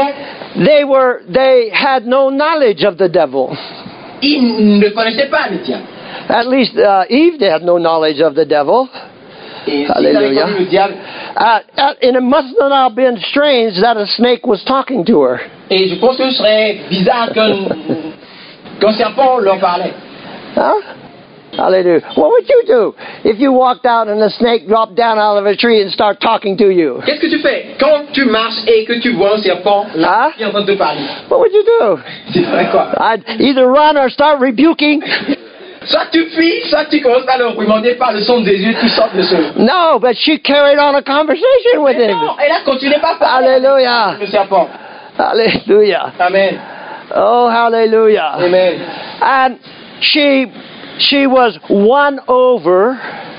they were they had no knowledge of the devil. Ils ne connaissaient pas le diable. At least uh, Eve had no knowledge of the devil. Et s'ils Hallelujah. avaient connu le diable, Uh, uh, and it must not have been strange that a snake was talking to her. et je pense que ce serait bizarre qu'un qu'un serpent leur parlait. Huh? Hallelujah. What would you do if you walked out and a snake dropped down out of a tree and started talking to you? Qu'est-ce que tu fais quand tu marches et que tu vois un serpent là Hein? qui est en train de te parler? What would you do? Tu ferais quoi? I'd either run or start rebuking. Soit tu fuis, soit tu commences à le reprimander par le son des yeux qui sortent de ce. No, but she carried on a conversation with Mais him. non, elle a continué par parler Hallelujah. avec le serpent. Hallelujah. Amen. Oh, hallelujah. Amen. And she she was won over.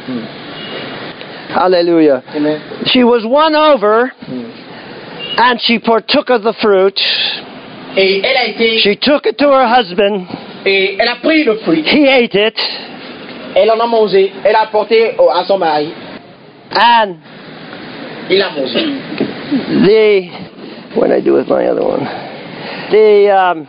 Hallelujah. Amen. She was won over and she partook of the fruit. Et elle a été, She took it to her husband. et elle a pris le fruit. He ate it. Elle en a mangé. Elle a apporté au- à son mari. And Il a mangé. the what did I do with my other one? The um,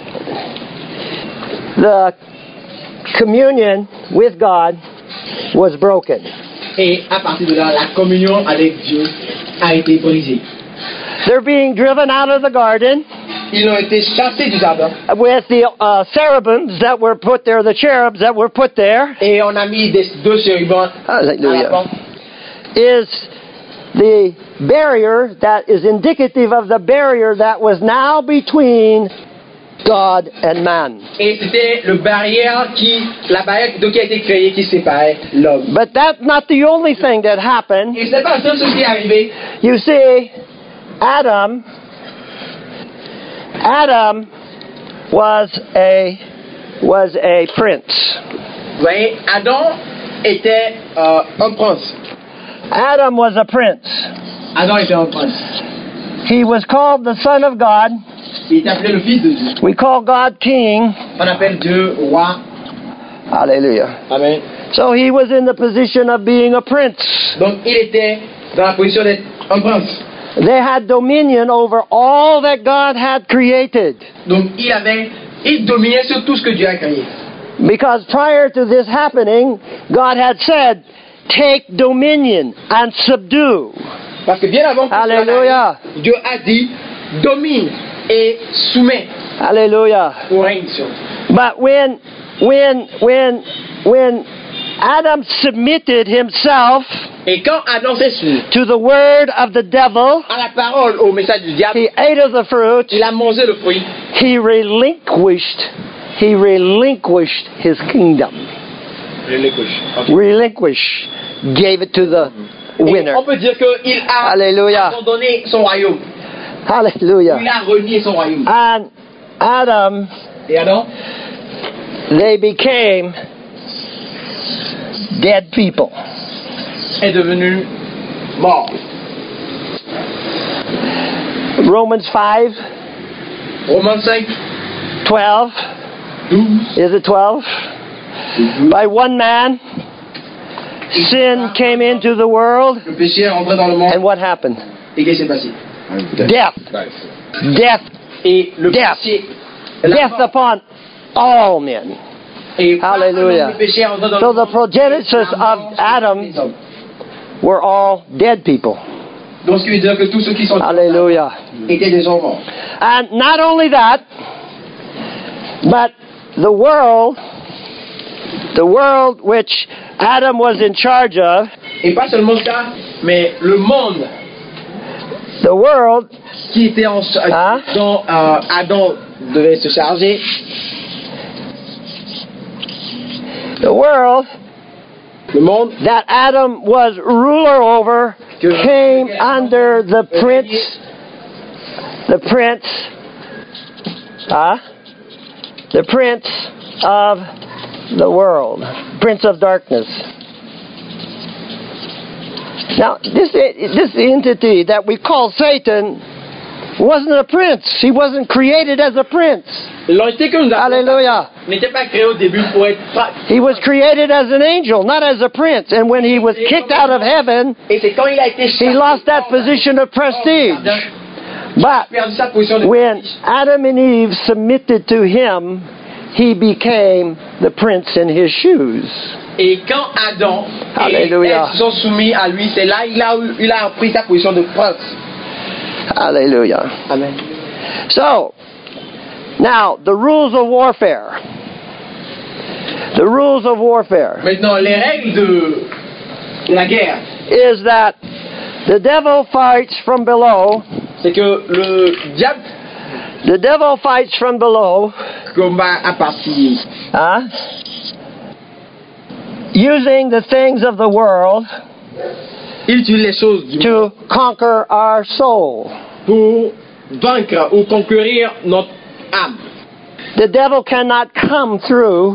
the communion with God was broken. Et à partir de là, la communion avec Dieu a été brisée. They're being driven out of the garden Ils ont été chassés du jardin. with the uh, cherubims that were put there, the cherubs that were put there. Et on a mis des, deux chérubins à la Hallelujah. porte. Is the barrier that is indicative of the barrier that was now between God and man. Et c'était le barrière qui, la barrière qui a été créée qui séparait l'homme. But that's not the only thing that happened. Et c'est pas la seule chose qui est arrivée. You see, Adam, Adam was a was a prince. Vous voyez, Adam était euh, un prince. Adam was a prince. Adam était un prince. He was called the Son of God. Il est appelé le fils de Dieu. We call God King. On appelle Dieu roi. Hallelujah. Amen. So he was in the position of being a prince. Donc il était dans la position d'être un prince. They had dominion over all that God had created. Donc il avait, il dominait sur tout ce que Dieu a créé. Because prior to this happening, God had said, take dominion and subdue. Parce que bien avant que cela Hallelujah. n'arrive, Dieu a dit domine et soumets Hallelujah. au règne sur. But when, when, when, when Adam submitted himself Et quand Adam s'est soumis to the word of the devil, à la parole, au message du diable, he ate of the fruit, il a mangé le fruit. he relinquished, he relinquished his kingdom. Relinquish, gave it to the winner. Et on peut dire qu'il a Hallelujah. abandonné son royaume. Hallelujah. Il a renié son royaume. And Adam, Et Adam, they became dead people. est devenu mort. Romans five, Romains cinq, twelve. douze. Is it twelve? By one man, sin came into the world, Le péché est rentré dans le monde. and what happened? Et qu'est-ce qui s'est passé? Death. Death. Et le Death. péché, la Death mort. upon all men. Et Hallelujah. le péché est rentré dans So le the monde. progenitus La mort of sur Adam les hommes. were all dead people. Donc ce qui veut dire que tous ceux qui sont Hallelujah. étaient des gens morts. And not only that, but the world, the world which Adam was in charge of, Et pas seulement ça, mais le monde the world qui était en Hein? dont euh, Adam devait se charger, the world le monde that Adam was ruler over came under the prince, the prince, huh? The prince of the world, prince of darkness. Now, this this entity that we call Satan wasn't a prince. He wasn't created as a prince. l'entité que nous avons Hallelujah. n'était pas créée au début pour être pas- He was created as an angel, not as a prince. And when he was kicked out of heaven, et c'est quand il a été he chassé lost that position of prestige. But perdu sa position de when Adam and Eve submitted to him, he became the prince in his shoes. Et quand Adam Alléluia. et Ève se sont soumis à lui, c'est là il a, il a pris sa position de prince. Hallelujah. Amen. So, now, the rules of warfare. The rules of warfare Maintenant, les règles de la guerre, is that the devil fights from below. c'est que le diable The devil fights from below, combat à partir huh? using the things of the world il utilise les choses du monde to conquer our soul. pour vaincre ou conquérir notre âme. The devil cannot come through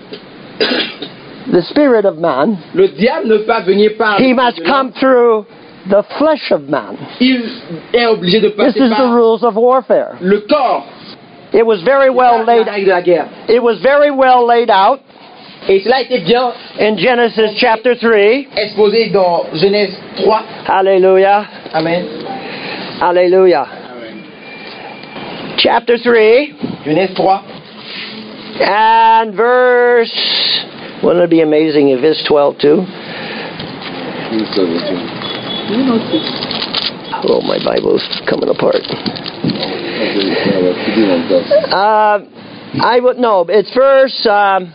the spirit of man. Le diable ne peut pas venir par He must come through the flesh of man. il est obligé de This passer is the par rules of warfare. le corps. It was very well La laid règle de la guerre. It was very well laid out Et cela a été bien in Genesis chapter three. exposé dans Genèse trois. Hallelujah. Amen. Hallelujah. Chapter three Genèse trois. and verse. Wouldn't it be amazing if it's twelve too? Oh, my Bible's coming apart. Uh, I would no. It's verse. Um,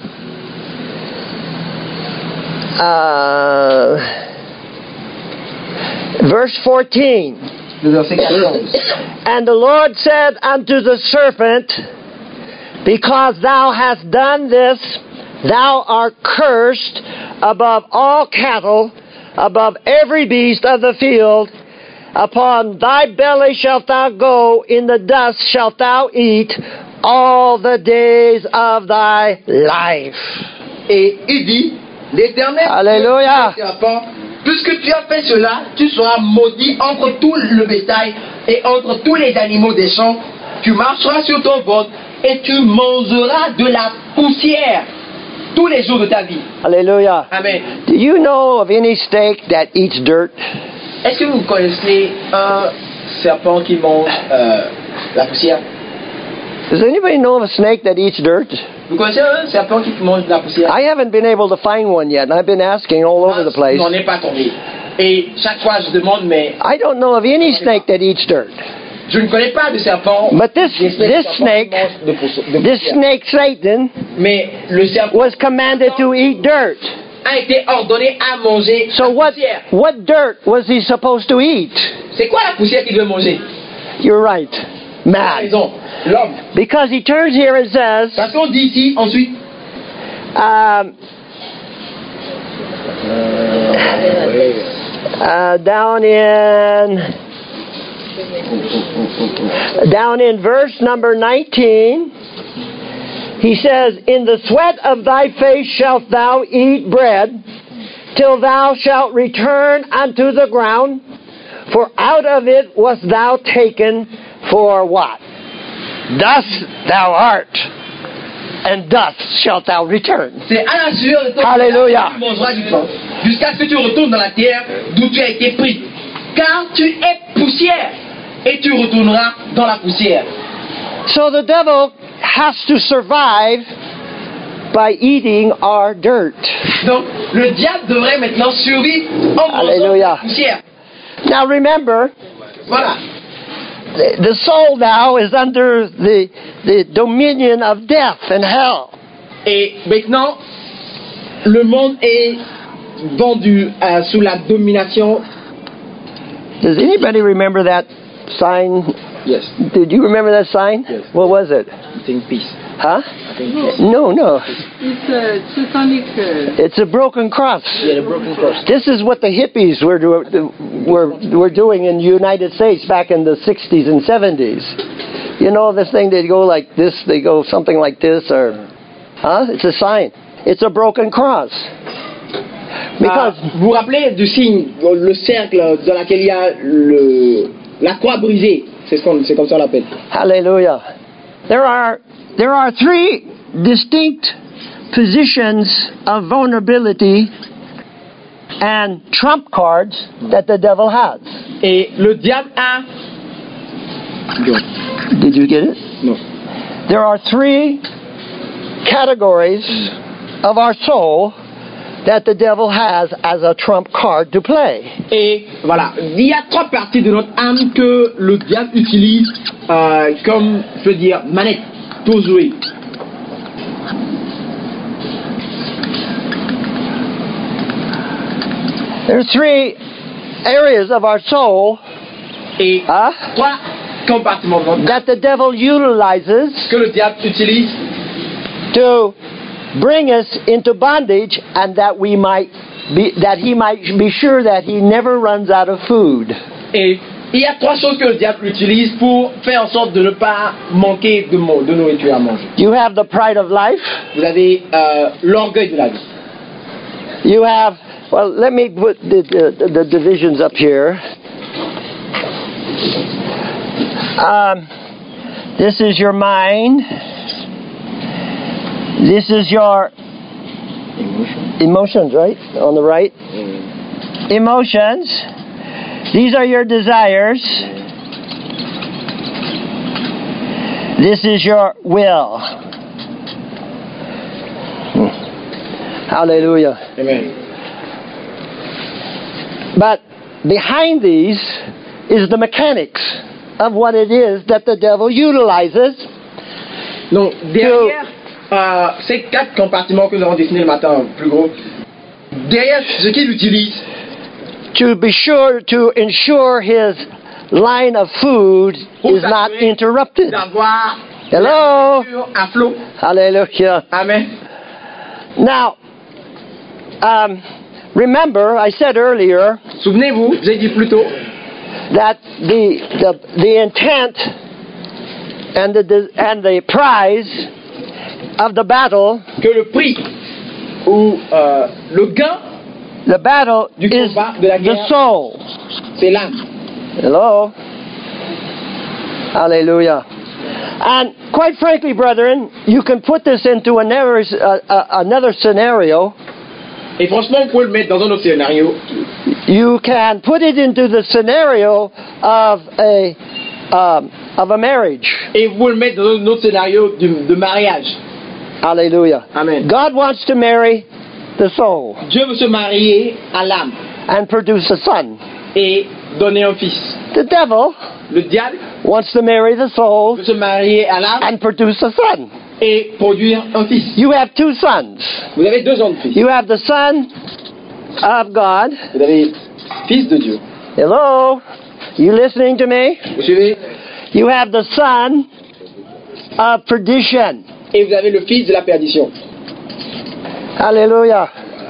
uh, verse fourteen. Le verset quatorze. And the Lord said unto the serpent, because thou hast done this, thou art cursed above all cattle, above every beast of the field. Upon thy belly shalt thou go, in the dust shalt thou eat all the days of thy life. Et il dit, l'Éternel, Alléluia. Dieu, serpent, puisque tu as fait cela, tu seras maudit entre tout le bétail et entre tous les animaux des champs. Tu marcheras sur ton ventre et tu mangeras de la poussière tous les jours de ta vie. Hallelujah. Amen. Do you know of any snake that eats dirt? Est-ce que vous connaissez un serpent qui mange euh, la poussière? Does anybody know of a snake that eats dirt? Vous connaissez un serpent qui mange de la poussière? I haven't been able to find one yet, and I've been asking all over the place. Je n'en ai pas tombé. Et chaque fois je demande, mais I don't know of any snake that eats dirt. je ne connais pas de serpent. But this des this serpents qui snake, mangent de poussière- de this poussière. snake Satan, Mais le serpent was commanded to eat dirt. a été ordonné à manger So la what poussière. what dirt was he supposed to eat? C'est quoi la poussière qu'il veut manger? You're right, Il a man. raison, l'homme. Because he turns here and says, Parce qu'on dit ici, ensuite, um, uh, down in down in verse number nineteen, he says, in the sweat of thy face shalt thou eat bread, till thou shalt return unto the ground, for out of it wast thou taken, for what? Dust thou art, and dust shalt thou return. c'est à la sueur de ton Alléluia. que tu mangeras du pain, jusqu'à ce que tu retournes dans la terre d'où tu as été pris. Car tu es poussière, et tu retourneras dans la poussière. So the devil has to survive by eating our dirt. Donc, le diable devrait maintenant survivre en mangeant de Alléluia. la poussière. Now remember, Voilà. the the soul now is under the, the dominion of death and hell. Et maintenant, le monde est vendu euh, sous la domination. Does anybody remember that sign? Yes, Did you remember that sign? Yes. What was it? I think peace. Huh? I think peace. No, no. It's a satanic. Uh, It's a broken cross. Yeah, the broken cross. This is what the hippies were, do, were, were doing in the United States back in the sixties and seventies. You know this thing, they go like this, they go something like this, or... Huh? It's a sign. It's a broken cross. Because... Ah, vous vous rappelez du signe, le cercle dans lequel il y a le, la croix brisée. C'est ce qu'on, c'est comme ça on l'appelle. Hallelujah. There are, there are three distinct positions of vulnerability and trump cards that the devil has. Et le diable a Did you get it? No. There are three categories of our soul that the devil has as a trump card to play. Et voilà, il y a trois parties de notre âme que le diable utilise euh, comme, je veux dire, manette pour jouer. There are three areas of our soul Et huh, trois compartiments de notre âme that the devil utilizes que le diable utilise to bring us into bondage, and that we might be that he might be sure that he never runs out of food. Et il y a trois choses que le diable utilise pour faire en sorte de ne pas manquer de, mo- de nourriture à manger. You have the pride of life. Vous avez euh, l'orgueil de la vie. You have, well, let me put the, the, the divisions up here. Um, this is your mind. This is your emotions, right? On the right. Emotions. These are your desires. This is your will. Hallelujah. Amen. But behind these is the mechanics of what it is that the devil utilizes. Donc, derrière euh, ces quatre compartiments que nous avons dessinés le matin, plus gros, derrière ce qu'il utilise, To be sure, to ensure his line of food pour is not s'assurer interrupted. d'avoir Hello. la nourriture à flot. Hallelujah. Amen. Now, um, remember, I said earlier Souvenez-vous, j'ai dit plus tôt, that the the, the intent and the and the prize of the battle, que le prix ou euh, le gain, the battle Du is combat, de la the guerre. soul. c'est l'âme. Hello. Hallelujah. And quite frankly, brethren, you can put this into another uh, uh, another scenario. Et franchement, vous pouvez le mettre dans un autre scénario. You can put it into the scenario of a um, of a marriage. Et vous pouvez le mettre dans un autre scénario de, de mariage. Hallelujah. Amen. God wants to marry the soul Dieu veut se marier à l'âme and produce a son. et donner un fils. The devil Le diable wants to marry the soul veut se marier à l'âme and produce a son. et produire un fils. You have two sons. Vous avez deux ans de fils. You have the son of God. Vous avez fils de Dieu. Hello? You listening to me? Vous suivez? You have the son of perdition. Et vous avez le fils de la perdition. Hallelujah.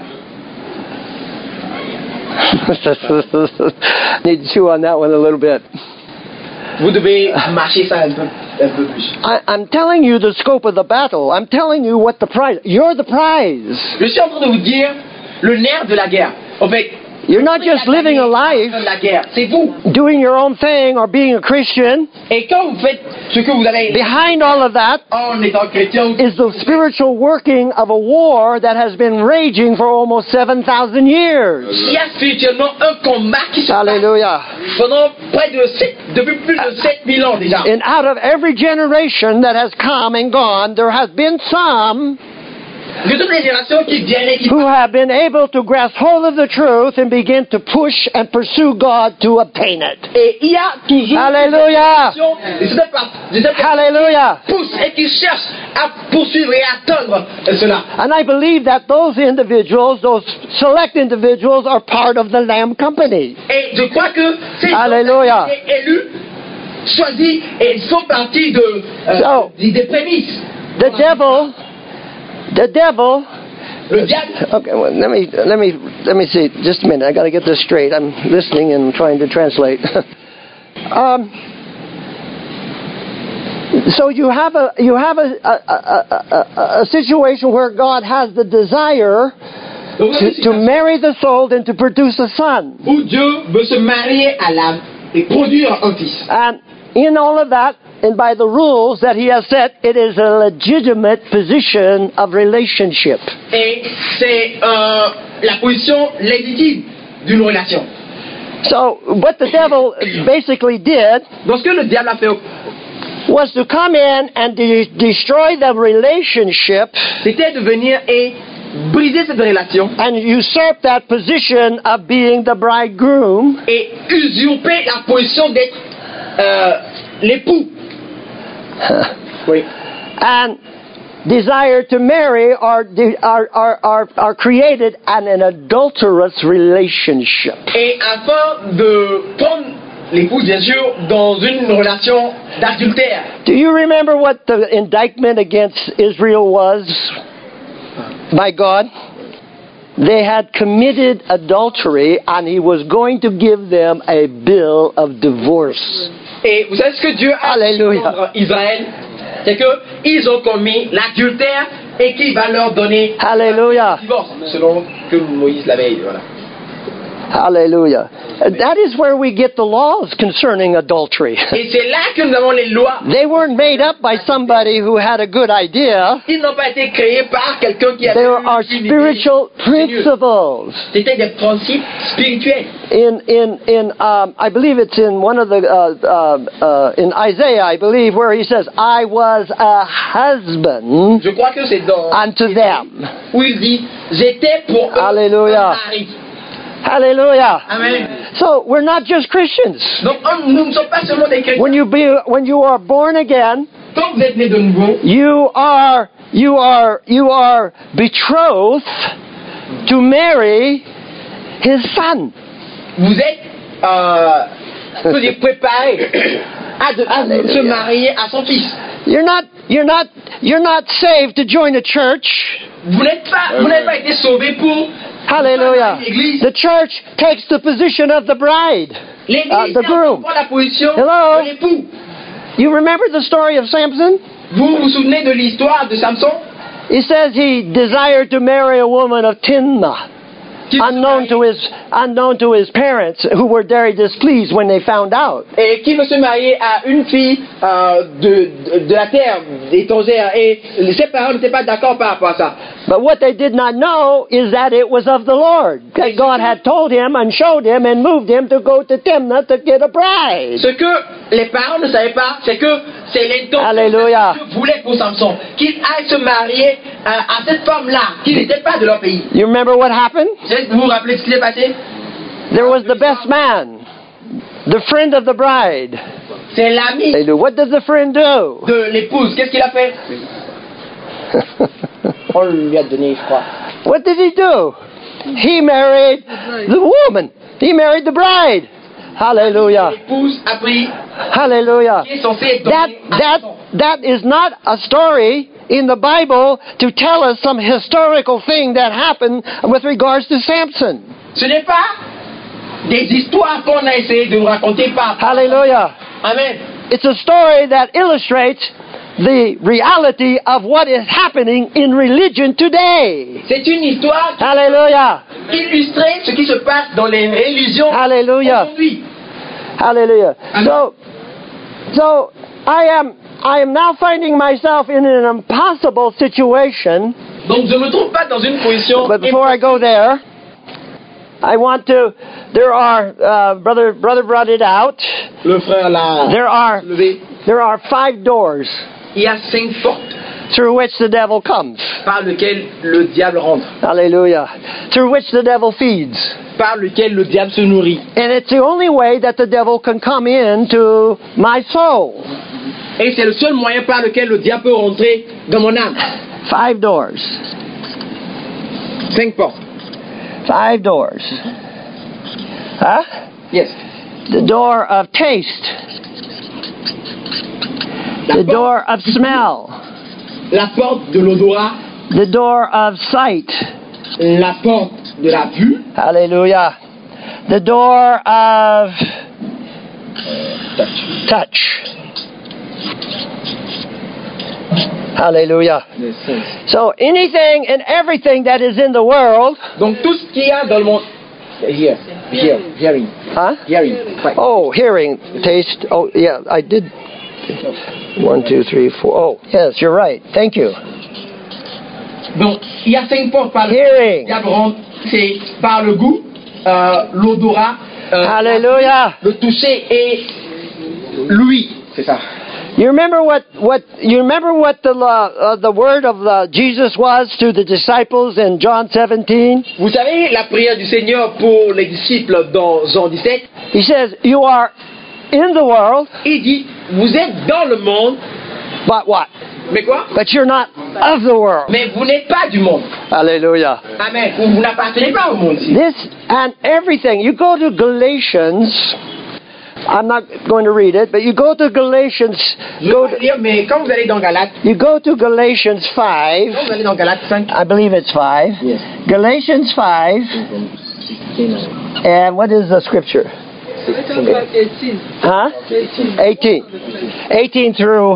Need to chew on that one a little bit. Vous devez marcher ça un peu, un peu plus. I, I'm telling you the scope of the battle. I'm telling you what the prize. You're the prize. Je suis en train de vous dire le nerf de la guerre. En fait, You're not just living a life, de la guerre, c'est vous. doing your own thing or being a Christian. Et quand vous faites ce que vous avez Behind all of that en étant chrétien, is the spiritual working of a war that has been raging for almost seven thousand years. il y a spirituellement un combat qui se passe Hallelujah. pendant près de sept, depuis plus de sept mille ans déjà. And out of every generation that has come and gone, there has been some De toutes les générations qui viennent et qui who have been able to grasp hold of the truth and begin to push and pursue God to obtain it. Et il y a toujours Hallelujah. des générations, des étapes- des étapes Hallelujah. qui poussent et qui cherchent à poursuivre et à atteindre cela. And I believe that those individuals, those select individuals, are part of the Lamb Company. Et je crois que ces Alléluia. gens qui ont été élus, choisis et font partie de, euh, So, des, des prémices. The devil, the devil. Le diable, Okay, well, let me let me let me see. Just a minute. I got to get this straight. I'm listening and trying to translate. um, so you have a you have a a, a, a a situation where God has the desire donc, vous avez une to, to situation marry the soul and to produce a son. où Dieu veut se marier à l'âme et produire un fils. And in all of that, and by the rules that He has set, it is a legitimate position of relationship. Et c'est euh, la position légitime d'une relation. So, what the devil basically did Donc ce que le diable a fait, was to come in and de- destroy the relationship c'était de venir et briser cette relation and usurp that position of being the bridegroom et usurper la position d'être euh, l'époux. Oui. and desire to marry or de- are, are, are, are created in an adulterous relationship. Et afin de prendre l'épouse, bien sûr, dans une relation d'adultère. Do you remember what the indictment against Israel was by God? They had committed adultery and he was going to give them a bill of divorce. Et vous savez ce que Dieu a dit Alléluia. contre Israël? C'est qu'ils ont commis l'adultère et qu'il va leur donner Hallelujah. un divorce, selon que Moïse l'avait. Voilà. Hallelujah. That is where we get the laws concerning adultery. Et c'est là que nous avons les lois. They weren't made up by somebody who had a good idea. Ils n'ont pas été créés par quelqu'un qui avait There une are idée. spiritual principles. C'était des principes spirituels. In in in um, I believe it's in one of the uh, uh, uh, in Isaiah, I believe, where he says, "I was a husband Je crois que c'est dans unto them." où il dit j'étais pour eux Alléluia. un mari. Hallelujah. Amen. So we're not just Christians. Donc on- nous ne sommes pas seulement des chrétiens. When you be when you are born again, Quand vous êtes nés de nouveau, you are you are you are betrothed to marry his son. vous êtes euh, je veux dire, préparés à, de- à Alléluia. se marier à son fils. You're not you're not you're not saved to join a church. Vous n'êtes pas, vous n'avez pas été sauvés pour Hallelujah. l'Église. The church takes the position of the bride. L'Église Uh, the groom. prend la position Hello? de l'époux. You remember the story of Samson? Vous vous souvenez de l'histoire de Samson? He says he desired to marry a woman of Timnah, Qui veut se unknown to marier- his unknown to his parents, who were very displeased when they found out. et qui veut se marier à une fille euh, de, de, de la terre étrangère et ses parents n'étaient pas d'accord par rapport à ça. But what they did not know is that it was of the Lord. That God had told him and showed him and moved him to go to Timnah to get a bride. Ce que les parents ne savaient pas, c'est que c'est l'intention Alléluia. que Dieu voulait pour Samson, qu'il aille se marier euh, à cette femme-là, qui n'était pas de leur pays. You remember what happened? Vous vous rappelez ce qui s'est passé? There was the best man, the friend of the bride. C'est l'ami They do. What does the friend do? de l'épouse. Qu'est-ce qu'il a fait? On lui a donné, je crois. What did he do? He married the woman. He married the bride. Hallelujah. L'épouse a pris Hallelujah. qui est censé être That donné à that Samson. that is not a story in the Bible to tell us some historical thing that happened with regards to Samson. Ce n'est pas des histoires qu'on a essayé de nous raconter par. Hallelujah. Amen. It's a story that illustrates the reality of what is happening in religion today. C'est une histoire Hallelujah. qui illustre ce qui se passe dans les religions Hallelujah. aujourd'hui. Hallelujah. Amen. So, so I am I am now finding myself in an impossible situation. Donc je ne me trouve pas dans une position. But before I go there, I want to. There are uh, brother brother brought it out. Le frère l'a There are levé. there are five doors Il y a cinq portes through which the devil comes. par lesquelles le diable rentre, Hallelujah. Through which the devil feeds. par lesquelles le diable se nourrit. And it's the only way that the devil can come into my soul. Et c'est le seul moyen par lequel le diable peut rentrer dans mon âme. Five doors. Cinq portes. Five doors. Huh? Yes. The door of taste. La The porte, door of smell. la porte de l'odorat, The door of sight. la porte de la vue, Hallelujah. The door of touch. touch. Hallelujah. Les cinq. So anything and everything that is in the world, Donc tout ce qu'il y a dans le monde. Here, here, hearing, huh? hearing. Ouais. Oh, hearing, taste. Oh, yeah, I did. One, two, three, four. Oh, yes, you're right. Thank you. Donc il y a cinq portes par lesquelles le Hearing, diable rentre. C'est par le goût, euh, l'odorat, euh, Hallelujah. le toucher et lui. C'est ça. You remember what, what you remember what the uh, the word of uh, Jesus was to the disciples in John seventeen? Vous savez la prière du Seigneur pour les disciples dans Jean dix-sept? He says, "You are in the world." Il dit, vous êtes dans le monde, But what? mais quoi? But you're not of the world. Mais vous n'êtes pas du monde. Hallelujah. Amen. Vous, vous n'appartenez pas au monde. Ici. This and everything. You go to Galatians. I'm not going to read it, but you go to Galatians. Je vais Go pas to, lire, mais quand vous allez dans Galates, you go to Galatians five. quand vous allez dans Galates cinq, I believe it's five. Yes. Galatians five. And what is the scripture? It's about eighteen. Huh? eighteen. eighteen. eighteen through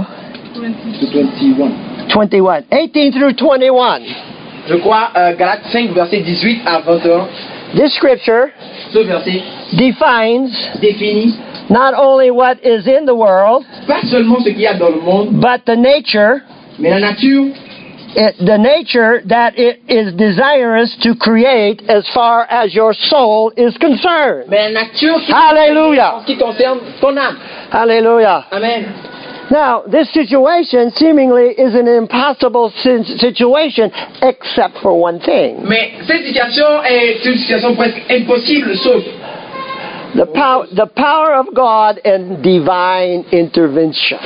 twenty-one. eighteen through twenty-one. je crois euh, Galates cinq, verset dix-huit à vingt et un, This scripture ce verset defines définit not only what is in the world, pas seulement ce qu'il y a dans le monde, but the nature, mais la nature, it, the nature that it is desirous to create as far as your soul is concerned. mais la nature qui, Hallelujah. en ce qui concerne ton âme. Hallelujah. Amen. Now, this situation seemingly is an impossible sin- situation except for one thing. Mais cette situation est une situation presque impossible, sauf The, pow- the power of God and divine intervention.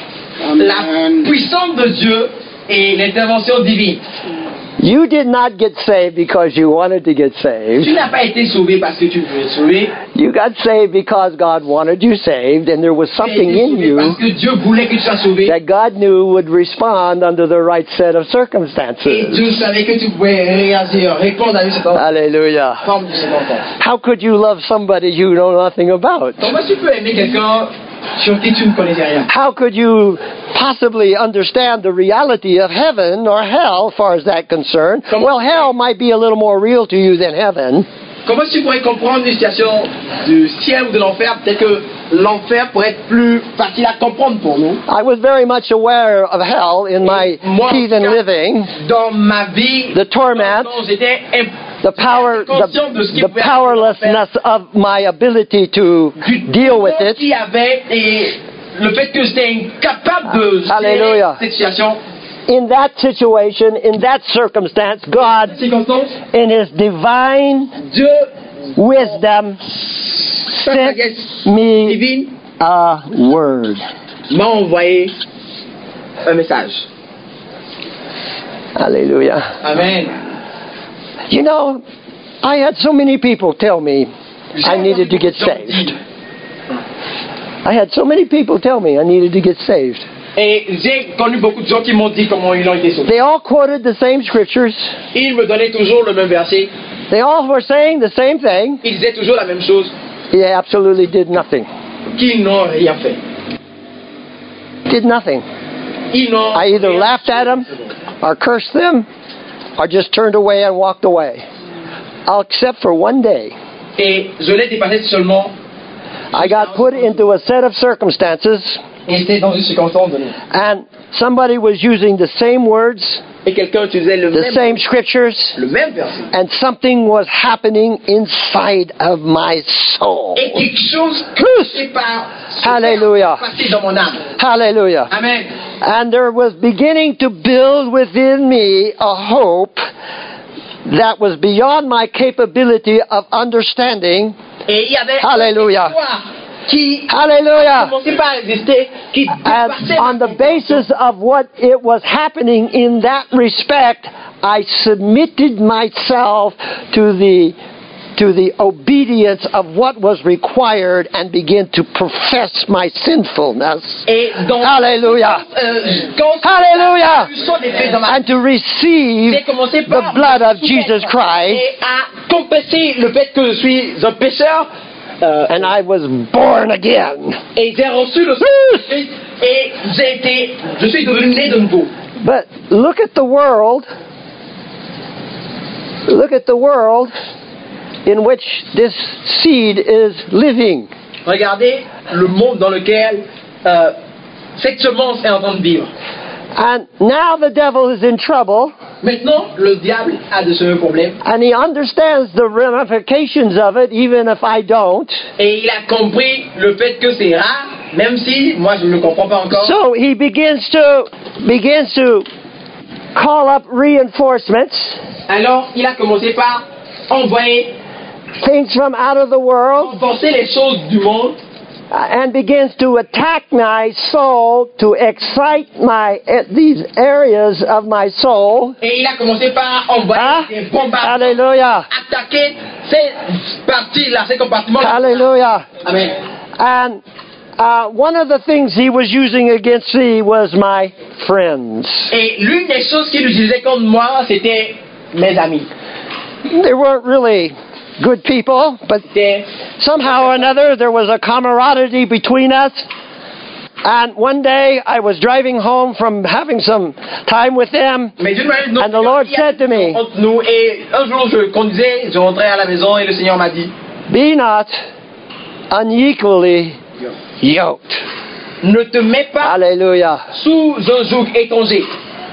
la puissance de Dieu et l'intervention divine. You did not get saved because you wanted to get saved. Tu n'as pas été sauvé parce que tu voulais être sauvé. You got saved because God wanted you saved, and there was Tu as something été in sauvé you parce que Dieu voulait que tu sois sauvé. that God knew would respond under the right set of Et circumstances. Dieu savait que tu pouvais réagir, répondre à une certaine Hallelujah. forme de circonstance. How could you love somebody you know nothing about? Comment tu peux aimer quelqu'un sur qui tu ne connaissais rien? How could you possibly understand the reality of heaven or hell as far as that concerned? Well, hell might be a little more real to you than heaven. Comment tu pourrais comprendre une situation du ciel ou de l'enfer? Peut-être que l'enfer pourrait être plus facile à comprendre pour nous. I was very much aware of hell in my Moi, heathen living. dans ma vie, The torment, quand j'étais imp- the power, conscient de ce the, qui the pouvait arriver dans l'enfer, powerlessness of my ability to du deal with temps it. qu'il y avait et le fait que j'étais incapable de gérer Hallelujah. cette situation. In that situation, in that circumstance, God, Cette circonstance, in His divine Dieu, wisdom, sa sent sagesse me divine, a word. m'a envoyé un message. Hallelujah. Amen. You know, I had so many people tell me I needed to get J'ai entendu saved. beaucoup de gens I had so many people tell me I needed to get saved. dire- Et j'ai connu beaucoup de gens qui m'ont dit comment ils ont été sauvés. They all quoted the same scriptures. Ils me donnaient toujours le même verset. They all were saying the same thing. Ils disaient toujours la même chose. He absolutely did nothing. Qu'ils n'ont rien fait. Did nothing. Ils n'ont I either rien laughed at them or cursed them or just turned away and walked away. I'll except for one day. Et je l'ai dépassé seulement. I got put into a set of circumstances Et c'était dans une circonstance donnée. and somebody was using the same words, Et quelqu'un utilisait le the même, same scriptures, le même verset. and something was happening inside of my soul. Et quelque chose Plus. qui par Hallelujah. passé dans mon âme. Hallelujah. Amen. And there was beginning to build within me a hope that was beyond my capability of understanding. Et il y avait Hallelujah. un espoir qui Hallelujah. commençait par exister, qui And dépassait on ma the basis of what it was happening in that respect, I submitted myself to the to the obedience of what was required and began to profess my sinfulness. Et donc, Hallelujah. euh, quand Hallelujah. je suis effet dans ma And to receive j'ai commencé the par blood of me Jesus soumettre Christ, et à confesser le fait que je suis un pécheur. euh, and I was born again. et j'ai reçu le Saint-Esprit et j'ai été, je suis devenu né de nouveau. But look at the world. Look at the world in which this seed is living. Regardez le monde dans lequel euh, cette semence est en train de vivre. And now the devil is in trouble Maintenant, le diable a de ce même problème. And he understands the ramifications of it, even if I don't. Et il a compris le fait que c'est rare, même si moi je ne le comprends pas encore. So he begins to begins to call up reinforcements, Alors, il a commencé par envoyer, things from out of the world, renforcer les choses du monde, and begins to attack my soul to excite my eh, these areas of my soul. et il a commencé par envoyer Ah, des bombardements, hallelujah. attaquer ces parties-là, ces compartiments. Hallelujah. Amen. And uh, one of the things he was using against me was my friends. Et l'une des choses qu'il utilisait contre moi, c'était mes amis. They weren't really good people, but C'était somehow or another there was a camaraderie between us. And one day I was driving home from having some time with them, Mais d'une manière ou d'une and the autre, Lord il y a said to me, entre nous, et un jour je conduisais, je rentrais à la maison et le Seigneur m'a dit, be not unequally yoked. ne te mets pas Hallelujah. sous un joug étranger.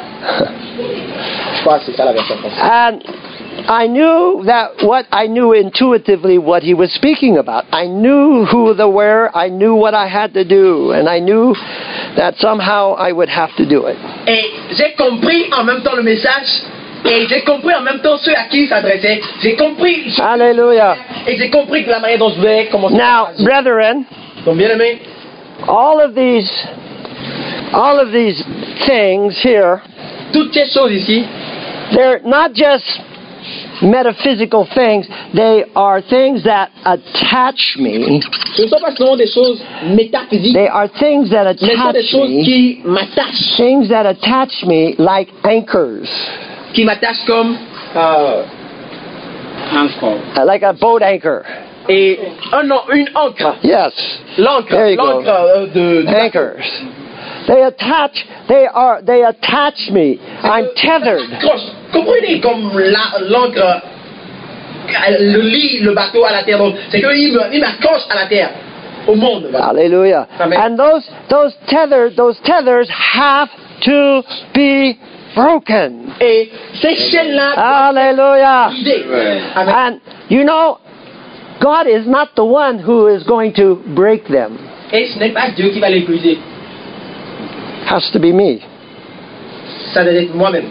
Je crois que c'est ça la version française. And I knew that what I knew intuitively what he was speaking about. I knew who the were, I knew what I had to do, and I knew that somehow I would have to do it. Et j'ai compris en même temps le message, et j'ai compris en même temps ceux à qui il s'adressait. J'ai compris, Hallelujah. et j'ai compris que la manière dont je devais commencer à Now, agir. brethren, Donc bien aimé, all of these all of these things here, toutes ces choses ici, they're not just metaphysical things, they are things that attach me. ce ne sont pas seulement des choses métaphysiques, They are things that mais ce sont des attach choses me. qui m'attachent, Things that attach me like anchors. qui m'attachent comme euh, Uh, like a boat anchor. et un, an- une encre, Yes, l'encre, There you go. l'encre euh, de, de anchors. They attach. They are. They attach me. I'm tethered. Accroche. Comprenez comme la- l'encre elle le lie le bateau à la terre. Donc, c'est qu'il me, il m'accroche à la terre, au monde. Voilà. Hallelujah. Amen. And those those tethers those tethers have to be broken. Et ces chaînes-là Hallelujah. brisées. Amen. And you know, God is not the one who is going to break them. Et ce n'est pas Dieu qui va les briser. Has to be me. Ça doit être moi-même.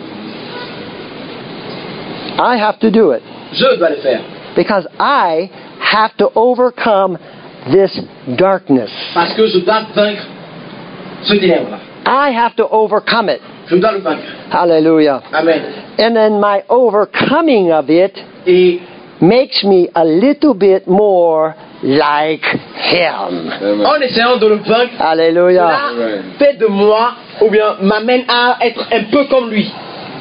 I have to do it Je dois le faire. because I have to overcome this darkness. Parce que je dois vaincre ce ténèbre-là. I have to overcome it. Je dois le vaincre. Hallelujah. Amen. And then my overcoming of it Et makes me a little bit more like Him. Amen. en essayant de le vaincre, Hallelujah. cela fait de moi, ou bien m'amène à être un peu comme lui.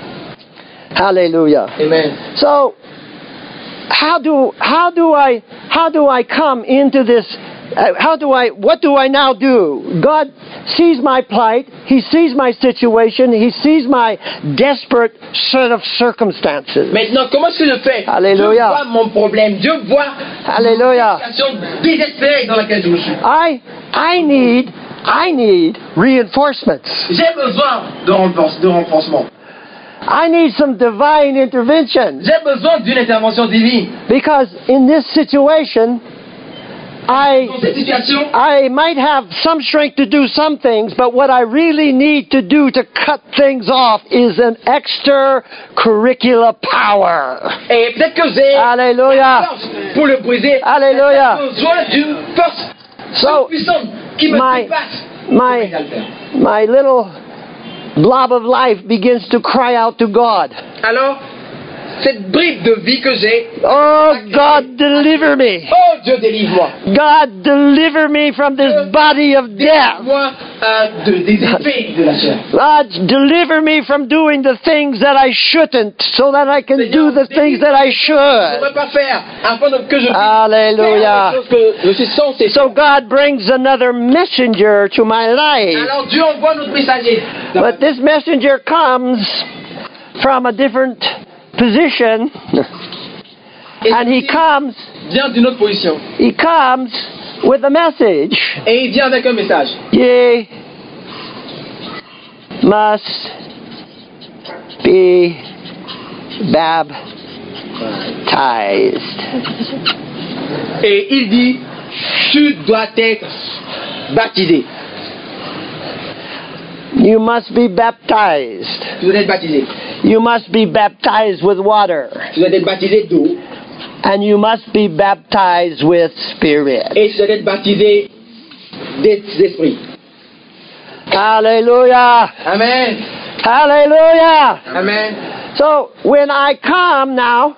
Hallelujah. Amen. So, how do how do I how do I come into this? Uh, how do I? What do I now do? God sees my plight. He sees my situation. He sees my desperate set of circumstances. Maintenant, comment est-ce que je fais? Alléluia. Dieu voit mon problème. Dieu voit Hallelujah. la situation désespérée dans laquelle je me suis. I I need I need reinforcements. J'ai besoin de, renforce- de renforcement. I need some divine intervention J'ai besoin d'une intervention divine. because in this situation, I Dans cette situation, I might have some strength to do some things, but what I really need to do to cut things off is an extracurricular power. et peut-être que j'ai la Hallelujah. force pour le briser. Alléluia. J'ai besoin d'une force So, puissante qui me my- dépasse. my my little blob of life begins to cry out to God. Alors, cette bribe de vie que j'ai, Oh, God, deliver me. oh Dieu, délivre-moi. God, deliver me from this body of death. Délivre-moi euh, de- des effets de la chair. God, deliver me from doing the things that I shouldn't so that I can do the things that I Je ne devrais should. pas faire afin de- que je puisse Hallelujah. faire les choses que je suis censé So faire. God brings another messenger to my life. Alors Dieu envoie notre messager. But this messenger comes from a different position, Et and he il comes, vient d'une autre position. he comes with a message. Et il vient avec un message. Ye must be baptized. Et il dit, tu dois être baptisé. You must be baptized. Tu dois être baptisé. You must be baptized with water. Tu dois être baptisé d'eau. And you must be baptized with Spirit. Et tu dois être baptisé d'esprit. Hallelujah. Amen. Hallelujah. Amen. So when I come now,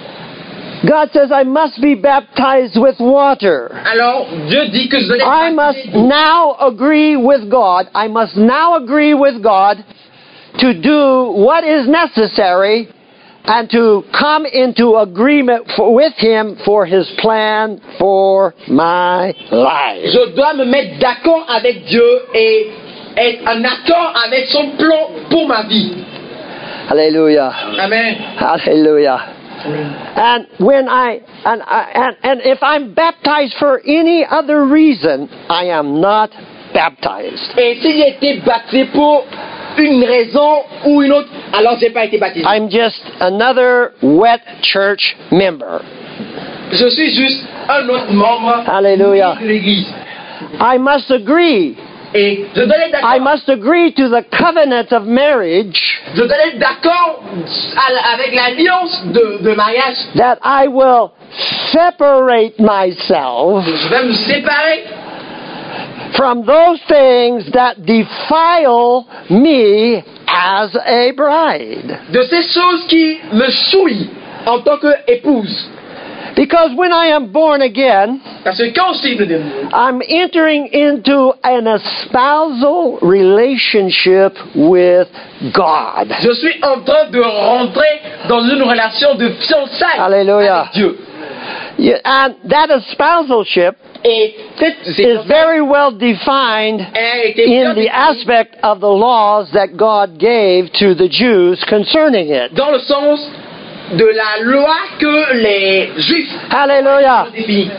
God says I must be baptized with water. Alors, Dieu dit que je dois être I baptisé must d'eau. now agree with God. I must now agree with God to do what is necessary and to come into agreement for, with Him for His plan for my life. Je dois me mettre d'accord avec Dieu et être en accord avec son plan pour ma vie. Hallelujah. Amen. Hallelujah. And when I and, I and and if I'm baptized for any other reason, I am not baptized. Et si j'ai été baptisé pour une raison ou une autre, alors j'ai pas été baptisé. I'm just another wet church member. Je suis juste un autre membre Hallelujah. de l'Église. I must agree. Et je dois être I d'accord. must agree to the covenant of marriage Je dois être d'accord à- avec l'alliance de, de mariage. that I will separate myself Je vais me séparer from those things that defile me as a bride. de ces choses qui me souillent en tant qu'épouse. Because when I am born again, Parce que quand je suis né de nouveau, I'm entering into an espousal relationship with God. je suis en train de rentrer dans une relation de fiançailles Hallelujah. avec Dieu. Yeah, and that espousalship Et cette, cette is very well defined a été bien in the définie aspect of the laws that God gave to the Jews concerning it. dans le sens de la loi que les Juifs Hallelujah. ont définie.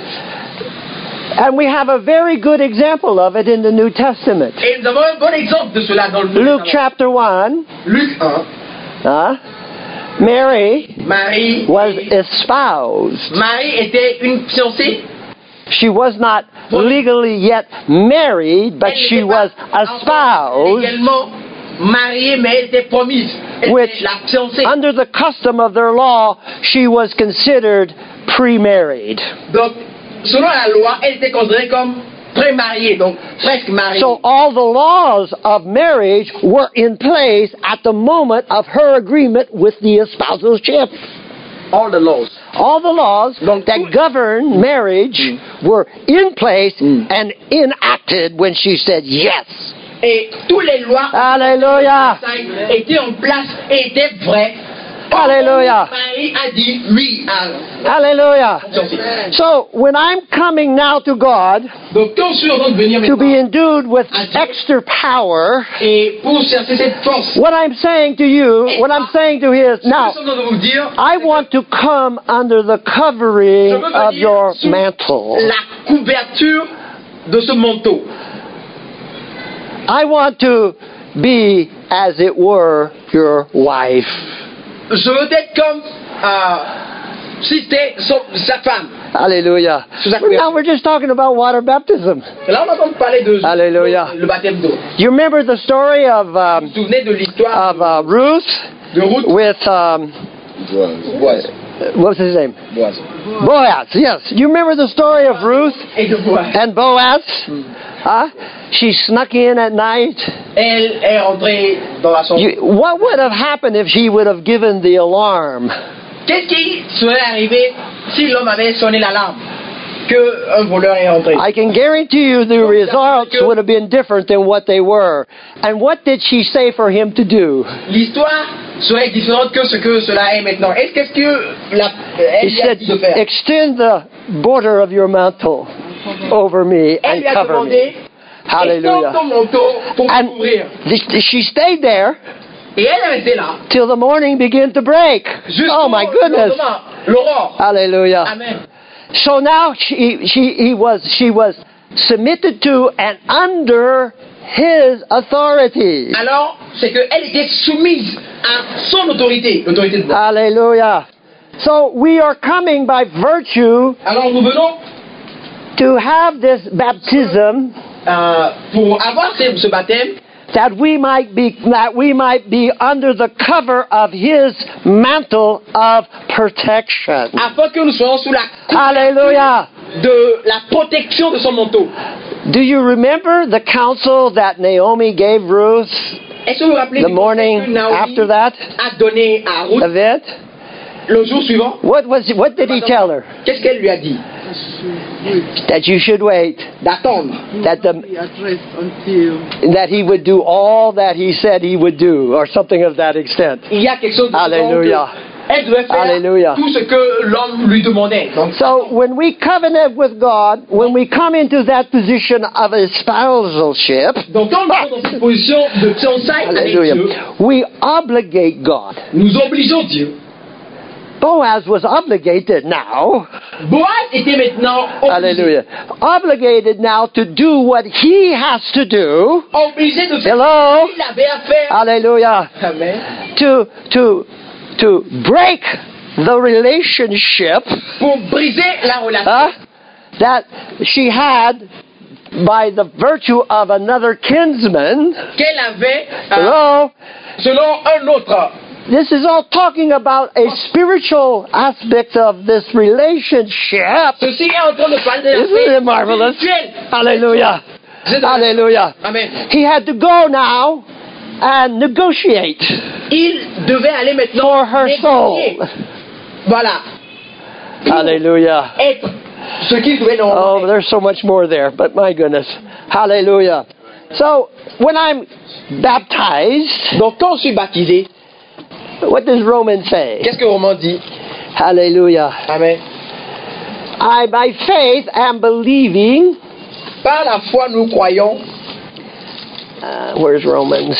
And we have a very good example of it in the New Testament. Et nous avons un bon exemple de cela dans le Nouveau Luke Testament. chapter one, Luc un, huh? Mary Marie, was espoused. Marie était une fiancée. She was not legally yet married, but Elle she n'était was pas encore espoused légalement mariée, mais elle était promise. Elle Which, était la fiancée. under the custom of their law, she was considered pre-married. Donc, selon la loi, elle était considérée comme pré-mariée, donc presque mariée. So all the laws of marriage were in place at the moment of her agreement with the espousalship. all the laws. All the laws Donc, that tout- govern marriage were in place Mm. and enacted when she said yes. Et toutes les lois Hallelujah. étaient en place et étaient vraies. Hallelujah. Marie a dit oui à Hallelujah. fiancée. So when I'm coming now to God Donc quand je suis en train de venir to be maintenant endued with extra power, et pour chercher cette force, what I'm saying to you, what I'm saying to his, ce que now, je suis en train de vous dire, I want to come under the je covering veux of venir your sous mantle. la couverture de ce manteau. I want to be, as it were, your wife. Je veux être comme euh, si c'était son- sa femme. Hallelujah. Sous la Now couverture. we're just talking about water baptism. Et là, on entend parler de Alléluia. le baptême d'eau. You remember the story of Vous um, vous souvenez de l'histoire of uh, Ruth de Ruth? with um, Boaz. what was his name? Boaz. Boaz. Yes. You remember the story of Ruth Et de Boaz. and Boaz? Huh? She snuck in at night. Elle est rentrée dans la chambre. You, what would have happened if she would have given the alarm? Qu'est-ce qui serait arrivé si l'homme avait sonné l'alarme qu'un voleur est rentré? I can guarantee you the results would have been different than what they were. And what did she say for him to do? L'histoire serait différente que ce que cela est maintenant. Est-ce qu'est-ce que la, elle He lui a said, dit de faire? extend the border of your mantle over me Elle and lui a cover demandé, me. étends Hallelujah. ton manteau pour me And couvrir. th- she stayed there Et elle est restée là. till the morning began to break. Jusqu'au Oh my goodness. lendemain, l'aurore. Hallelujah. Amen. So now she, she, he was, she was submitted to and under his authority. alors c'est qu'elle était soumise à son autorité, l'autorité de Dieu. Hallelujah. So we are coming by virtue Alors nous venons to have this baptism euh, pour avoir ce, ce baptême, that we might be that we might be under the cover of his mantle of protection. afin que nous soyons sous la Hallelujah. de la protection de son manteau. Do you remember the counsel that Naomi gave Ruth Est-ce que vous vous rappelez the du morning conseil que Naomi after that a donné à Ruth event? le jour suivant? What was what did he tell her? Qu'est-ce qu'elle lui a dit? That you should wait. D'attendre. That the Be at rest until that he would do all that he said he would do, or something of that extent. Il y a quelque chose de Hallelujah. elle devait faire Hallelujah. tout ce que l'homme lui demandait. Donc, So when we covenant with God, when we come into that position of espousalship, donc quand nous sommes dans cette position de fiançailles avec hallelujah, Dieu, we obligate God. nous obligeons Dieu. Boaz was obligated now, Boaz était maintenant obligé, hallelujah, obligated now to do what he has to do, obligé de faire hello, ce qu'il avait à faire. hallelujah, Amen. to, to, to break the relationship Pour briser la relation uh, that she had by the virtue of another kinsman, qu'elle avait euh, hello. selon un autre. This is all talking about a spiritual aspect of this relationship. Ceci est en train de parler de la Isn't it marvelous? spirituelle. Hallelujah. C'est de- Hallelujah. Amen. He had to go now and negotiate Il devait aller maintenant for her négocier. soul. Voilà. Hallelujah. Être ce qu'il devait Oh, normalement être. there's so much more there, but my goodness. Hallelujah. So, when I'm baptized, Donc quand je suis baptisé, what does Romans say? qu'est-ce que Romain dit? Hallelujah. Amen. I, by faith, am believing. Par la foi, nous croyons. Uh, where's Romans?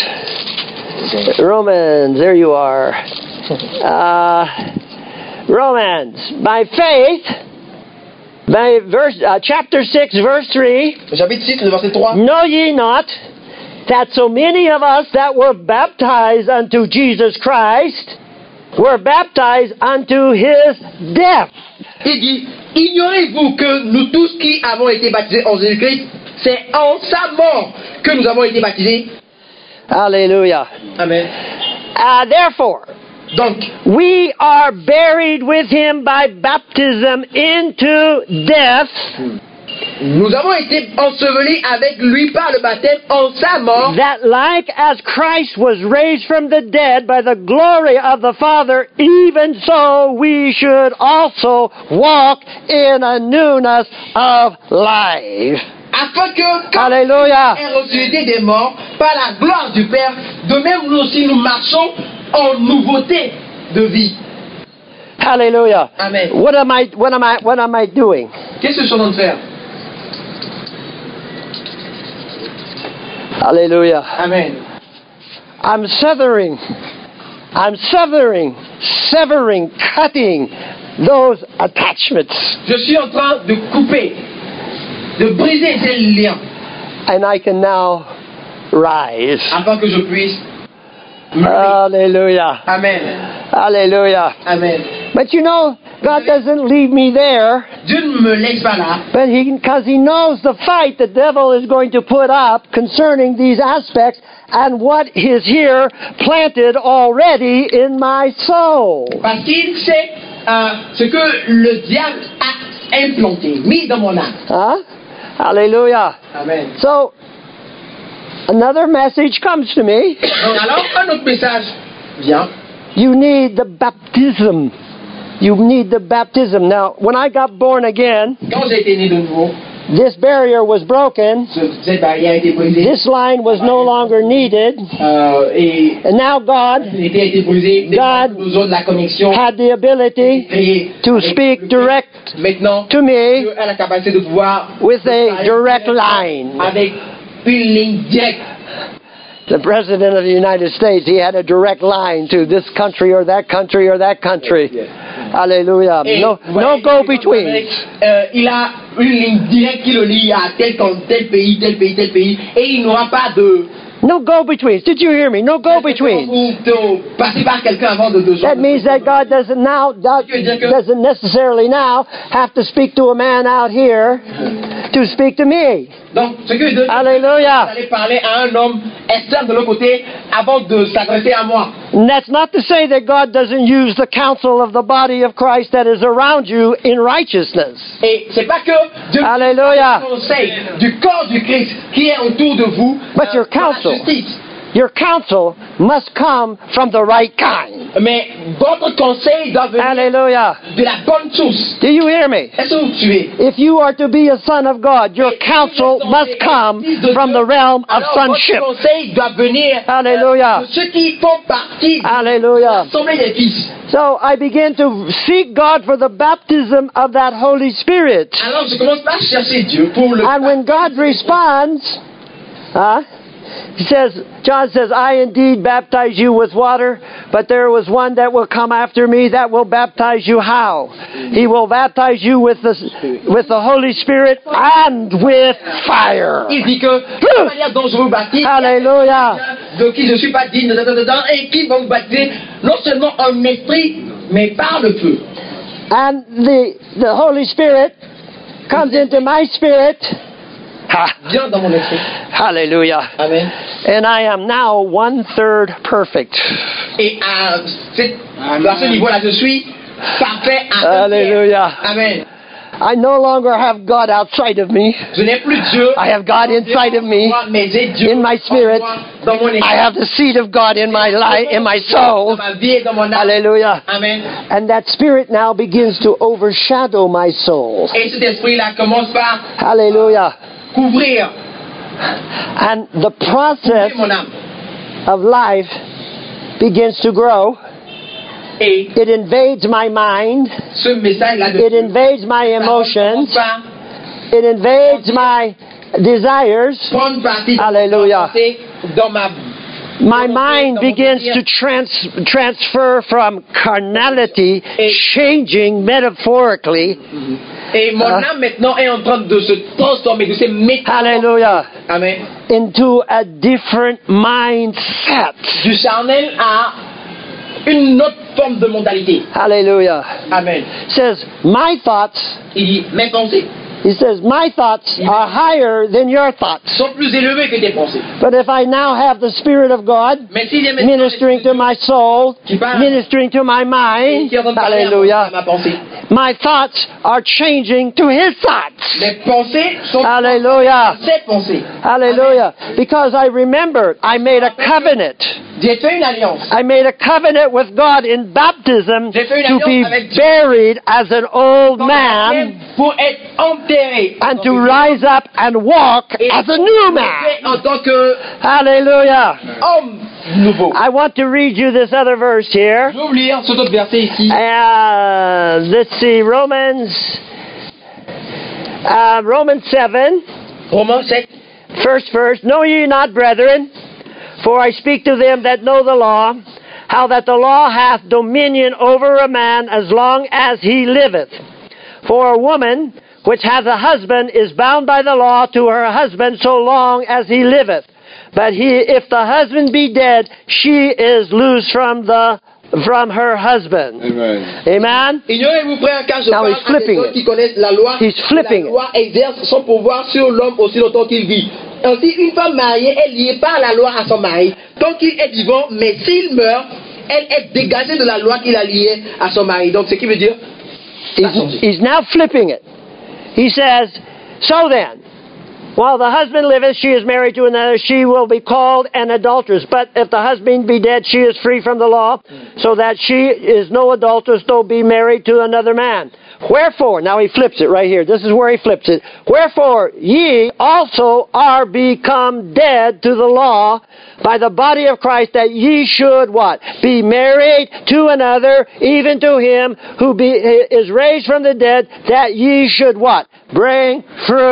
Romans, there you are. Uh, Romans, by faith, by verse, uh, chapter six, verse three, Chapitre six, le verset trois. know ye not that so many of us that were baptized unto Jesus Christ were baptized unto his death? Il dit, ignorez-vous que nous tous qui avons été baptisés en Jésus-Christ, c'est en sa mort que nous avons été baptisés. Hallelujah. Amen. Uh, therefore, Donc, we are buried with him by baptism into death, nous avons été ensevelis avec lui par le baptême en sa mort, that like as Christ was raised from the dead by the glory of the Father, even so we should also walk in a newness of life. afin que, quand Hallelujah. est ressuscité des morts, par la gloire du Père, de même nous aussi nous marchons en nouveauté de vie. Hallelujah. Amen. What am I what am I what am I doing? Qu'est-ce que je suis en train de faire? Hallelujah. Amen. I'm severing. I'm severing, severing, cutting those attachments. Je suis en train de couper, de briser ces liens, And I can now rise. afin que je puisse me lever. Hallelujah. Amen. Hallelujah. Amen. But you know, God doesn't leave me there, Dieu ne me laisse pas là, but he because he knows the fight the devil is going to put up concerning these aspects and what is here planted already in my soul. parce qu'il sait euh, ce que le diable a implanté, mis dans mon âme. Huh? Hallelujah. Amen. So another message comes to me. Donc alors, un autre message vient. You need the baptism. You need the baptism. Now, when I got born again, Quand j'ai été né de nouveau, this barrier was broken. ce- cette barrière a été brisée. This line was no longer needed. Euh, et And now God était, été brisée. God besoin de la connexion. had the ability Et to avec speak le- direct Maintenant, to me Dieu a la capacité de pouvoir with a direct line. avec une ligne directe. the President of the United States, he had a direct line to this country or that country or that country. Hallelujah. Et, No, ouais, no go between. Euh, il a une ligne directe qui le lie à tel, tel pays, tel pays, tel pays, et il n'aura pas de... No go betweens. Did you hear me? No go betweens. Ou de passer par quelqu'un avant de deux That means that God doesn't now God doesn't necessarily now have to speak to a man out here to speak to me. Donc, ce que je veux dire, Hallelujah. vous allez parler à un homme externe de l'autre côté avant de s'adresser à moi. And that's not to say that God doesn't use the counsel of the body of Christ that is around you in righteousness. Et c'est pas que Dieu Hallelujah. conseille du corps du Christ qui est autour de vous. But your dans la counsel. justice. Your counsel must come from the right kind. Mais votre conseil doit venir Hallelujah. de la bonne source. Do you hear me? Est-ce que vous suivez? If you are to be a son of God, your counsel must come from the realm of Alors, sonship. votre conseil doit venir Hallelujah. de ceux qui font partie de Hallelujah. l'assemblée des fils. So I begin to seek God for the baptism of that Holy Spirit. Alors je commence par chercher Dieu pour le... And when God responds, huh, he says, John says, I indeed baptize you with water, but there was one that will come after me that will baptize you how? He will baptize you with the, with the Holy Spirit and with fire. Il dit que de la manière dont je vous baptise, Hallelujah. de qui je ne suis pas digne, et qui va vous baptiser non seulement en esprit, mais par le feu. And the, the Holy Spirit comes into my spirit. Ha. Viens dans mon esprit. Hallelujah. Amen. And I am now one third perfect. Et à, cette, à ce niveau-là, je suis parfait à Hallelujah. Amen. I no longer have God outside of me. Je n'ai plus Dieu. I have God inside of me, mais j'ai Dieu in my spirit. dans mon esprit. I have the seed of God in my life, in my soul. Dans ma vie et dans mon âme. Hallelujah. Amen. And that spirit now begins to overshadow my soul. Et cet esprit-là commence par Hallelujah. couvrir And the process mon âme. of life begins to grow. Et It invades my mind. ce message-là de It invades my emotions. It invades my desires. prendre partie Hallelujah. dans ma My mind begins to trans- transfer from carnality, changing metaphorically. Et mon Uh, âme maintenant est en train de se transformer, de se mettre Hallelujah. Amen. Into a different mindset. Du charnel à une autre forme de mentalité. Hallelujah. Amen. Says, my thoughts, Il dit, mes pensées he says, my thoughts are higher than your thoughts. sont plus élevées que tes pensées. But if I now have the Spirit of God Mais s'il y a maintenant ministering to my soul, ministering to my mind, qui est en train de parler à hallelujah, ma pensée, my thoughts are changing to His thoughts. mes pensées sont Hallelujah. ses pensées. Hallelujah. Because I remember I made a covenant. J'ai fait une alliance. I made a covenant with God in baptism J'ai fait une to alliance be avec Dieu. buried as an old man Pour être enterré. and to rise up and walk Et as a new man. en tant que Hallelujah. homme nouveau. I want to read you this other verse here. Je vais vous lire cet autre verset ici. Uh, let's see, Romans, uh, Romans seven, Romains sept. first verse. Know ye not, brethren, for I speak to them that know the law, how that the law hath dominion over a man as long as he liveth. For a woman which hath a husband is bound by the law to her husband so long as he liveth. But he, if the husband be dead, she is loose from the from her husband. Amen. Amen. Ignorez-vous, frères, car je Now parle he's à des flipping hommes it. qui connaissent la loi. He's flipping La loi exerce son pouvoir sur l'homme aussi longtemps qu'il vit. Ainsi, une femme mariée est liée par la loi à son mari tant qu'il est vivant, mais s'il meurt, elle est dégagée de la loi qu'il a liée à son mari. Donc, ce qui veut dire, ça a changé. He's, he's now flipping it. He says, so then, while the husband liveth, she is married to another, she will be called an adulteress. But if the husband be dead, she is free from the law, so that she is no adulteress, though be married to another man. Wherefore, now he flips it right here. This is where he flips it. Wherefore, ye also are become dead to the law by the body of Christ, that ye should what? Be married to another, even to him who be, is raised from the dead, that ye should what? Bring fruit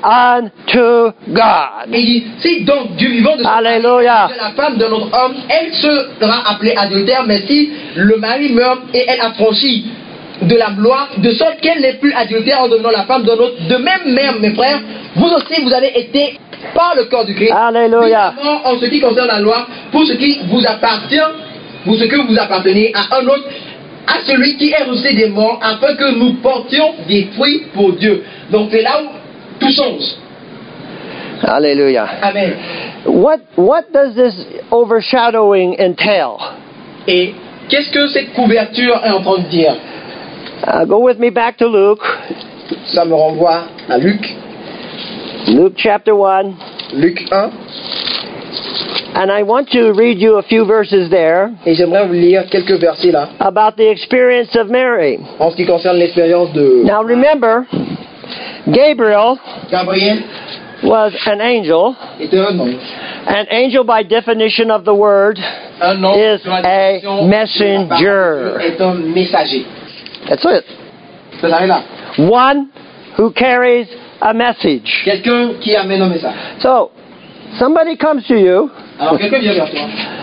unto God. Et il dit, si donc du vivant de son Alléluia. mari, de la femme de notre homme, elle sera appelée adultère, mais si le mari meurt et elle affranchit de la gloire, de sorte qu'elle n'est plus adultère en devenant la femme d'un autre, de même mère, mes frères, vous aussi vous avez été par le corps du Christ, Alléluia. en ce qui concerne la loi, pour ce qui vous appartient, pour ce que vous appartenez à un autre, à celui qui est ressuscité des morts, afin que nous portions des fruits pour Dieu. Donc c'est là où tout change. Hallelujah. Amen. What what does this overshadowing entail? Et qu'est-ce que cette couverture est en train de dire? Uh, go with me back to Luke. Ça me renvoie à Luc. Luke chapter one. Luc un. And I want to read you a few verses there. Et j'aimerais vous lire quelques versets là. About the experience of Mary. En ce qui concerne l'expérience de. Now remember, Gabriel. Gabriel. Was an angel. Était un ange. An angel, by definition of the word, un ange, is a messenger. Est un messager. That's it. Ça s'arrête là. One who carries a message. Quelqu'un qui amène un message. So, somebody comes to you. Alors quelqu'un vient vers toi.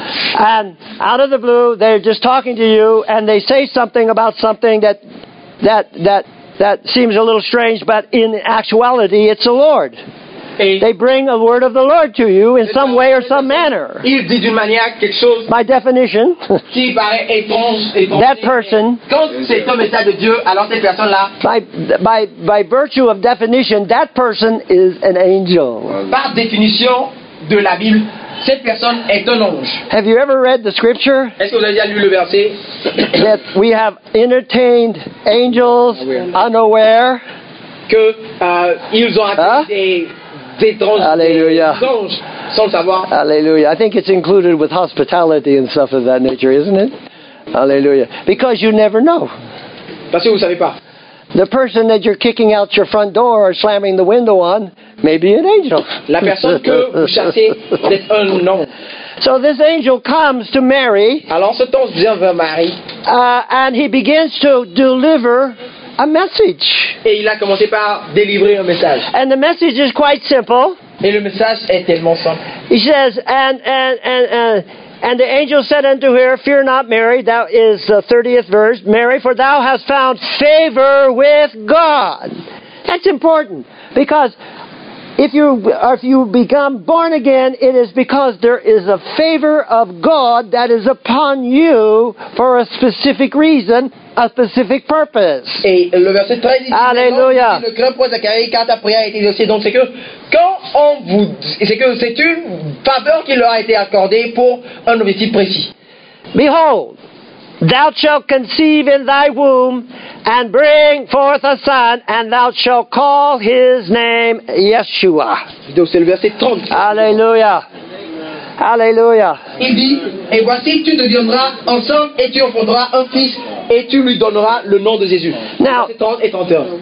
And out of the blue, they're just talking to you, and they say something about something that that that that seems a little strange, but in actuality, it's the Lord. Et they bring a word of the Lord to you in some way or some manner. Il dit d'une manière quelque chose. By definition, qui paraît étrange, étrange. That person. Quand c'est un message de Dieu, alors cette personne-là. By by by virtue of definition, that person is an angel. Par définition de la Bible, cette personne est un ange. Have you ever read the scripture? Est-ce que vous avez déjà lu le verset? That we have entertained angels unaware. Que euh, ils ont appelé huh? des étranges Hallelujah. Des anges sans le savoir. Hallelujah. I think it's included with hospitality and stuff of that nature, isn't it? Hallelujah. Because you never know. Parce que vous savez pas. The person that you're kicking out your front door or slamming the window on may be an angel. La personne que vous chassez est un ange. So this angel comes to Mary. Alors cet ange vient vers Marie. Uh, and he begins to deliver a message. Et il a commencé par délivrer un message. And the message is quite simple. Et le message est tellement simple. He says, and and and and, and the angel said unto her, "Fear not, Mary." That is the thirtieth verse. Mary, for thou hast found favor with God. That's important because if you if you become born again, it is because there is a favor of God that is upon you for a specific reason, a specific purpose. Et le verset treize dit, Alléluia. Ne crains point Zacharie, car ta prière a été exaucée. Donc c'est que quand on vous, c'est que c'est une faveur qui leur a été accordée pour un objectif précis. Behold, thou shalt conceive in thy womb and bring forth a son, and thou shalt call his name Yeshua. Donc c'est le verset trente. Alléluia. Alléluia. Il dit, et voici tu deviendras enceinte et tu enfanteras un fils et tu lui donneras le nom de Jésus. Now, verset trente et trente et un.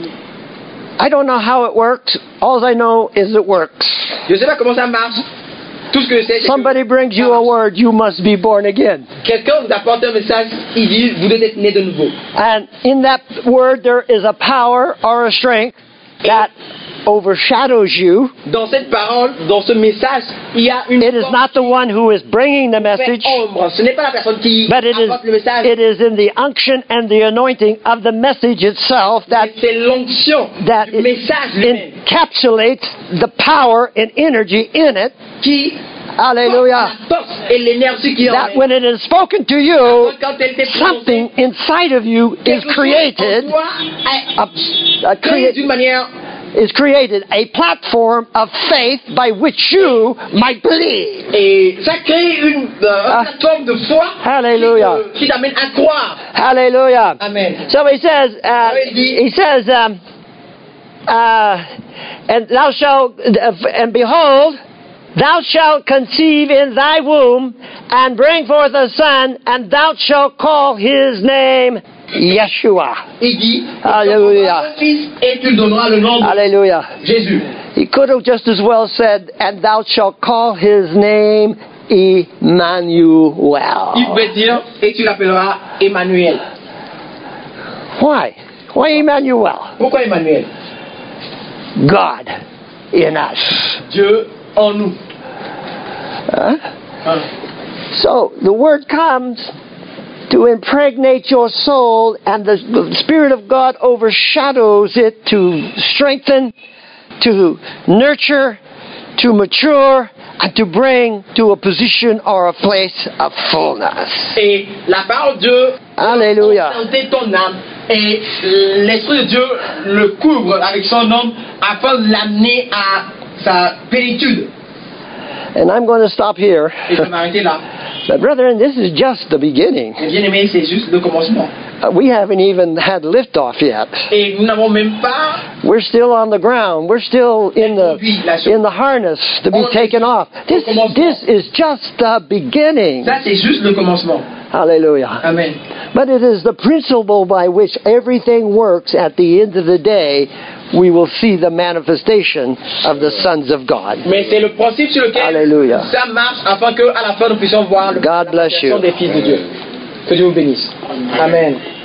I don't know how it works. All I know is it works. Je ne sais pas comment ça marche. Tout ce que je sais, c'est Somebody que brings you a word, you must be born again. Quelqu'un vous apporte un message, il dit, vous devez être né de nouveau. And in that word there is a power or a strength that overshadows you. Dans cette parole, dans ce message, il y a une It is not the one who is bringing the message, ombre. Ce n'est pas la personne qui but it apporte le is, message. it is in the unction and the anointing of the message itself that, c'est l'onction that du message lui-même encapsulates the power and energy in it. Qui Hallelujah. la force et l'énergie qui en That est. when it is spoken to you, Quand elle t'est something inside of you is created. A, a crea- d'une manière is created a platform of faith by which you might believe. Et ça crée une euh, Ah. plateforme de foi Hallelujah. qui, te- qui t'amène à croire. Hallelujah. Amen. So he says, uh, il dit- he says, um, uh, and thou shalt, and behold, thou shalt conceive in thy womb and bring forth a son, and thou shalt call his name Yeshua. Il dit, Hallelujah. ton fils et tu donneras le nom de Hallelujah. Jésus. He could have just as well said, and thou shalt call his name Emmanuel. Il pouvait dire, et tu l'appelleras Emmanuel. Why? Why Emmanuel? Pourquoi Emmanuel? God in us. Dieu en nous. Huh? Hein? So the word comes to impregnate your soul, and the, the Spirit of God overshadows it to strengthen, to nurture, to mature, and to bring to a position or a place of fullness. Et la parole de Dieu Alléluia. santé ton âme. Et l'Esprit de Dieu le couvre avec son homme afin de l'amener à sa plénitude. And I'm going to stop here. Et je vais m'arrêter là. But brethren, this is just the beginning. Mais bien aimé, c'est juste le commencement. Uh, we haven't even had liftoff yet. Et nous n'avons même pas We're still on the ground. We're still in the in the harness to be taken off. This this is just the beginning. Ça, c'est juste le commencement. Hallelujah. Amen. But it is the principle by which everything works. At the end of the day, we will see the manifestation of the sons of God. Mais c'est le principe sur lequel Alléluia. ça marche afin qu'à la fin nous puissions voir le God bless you. des fils de Dieu. Que Dieu vous bénisse. Amen.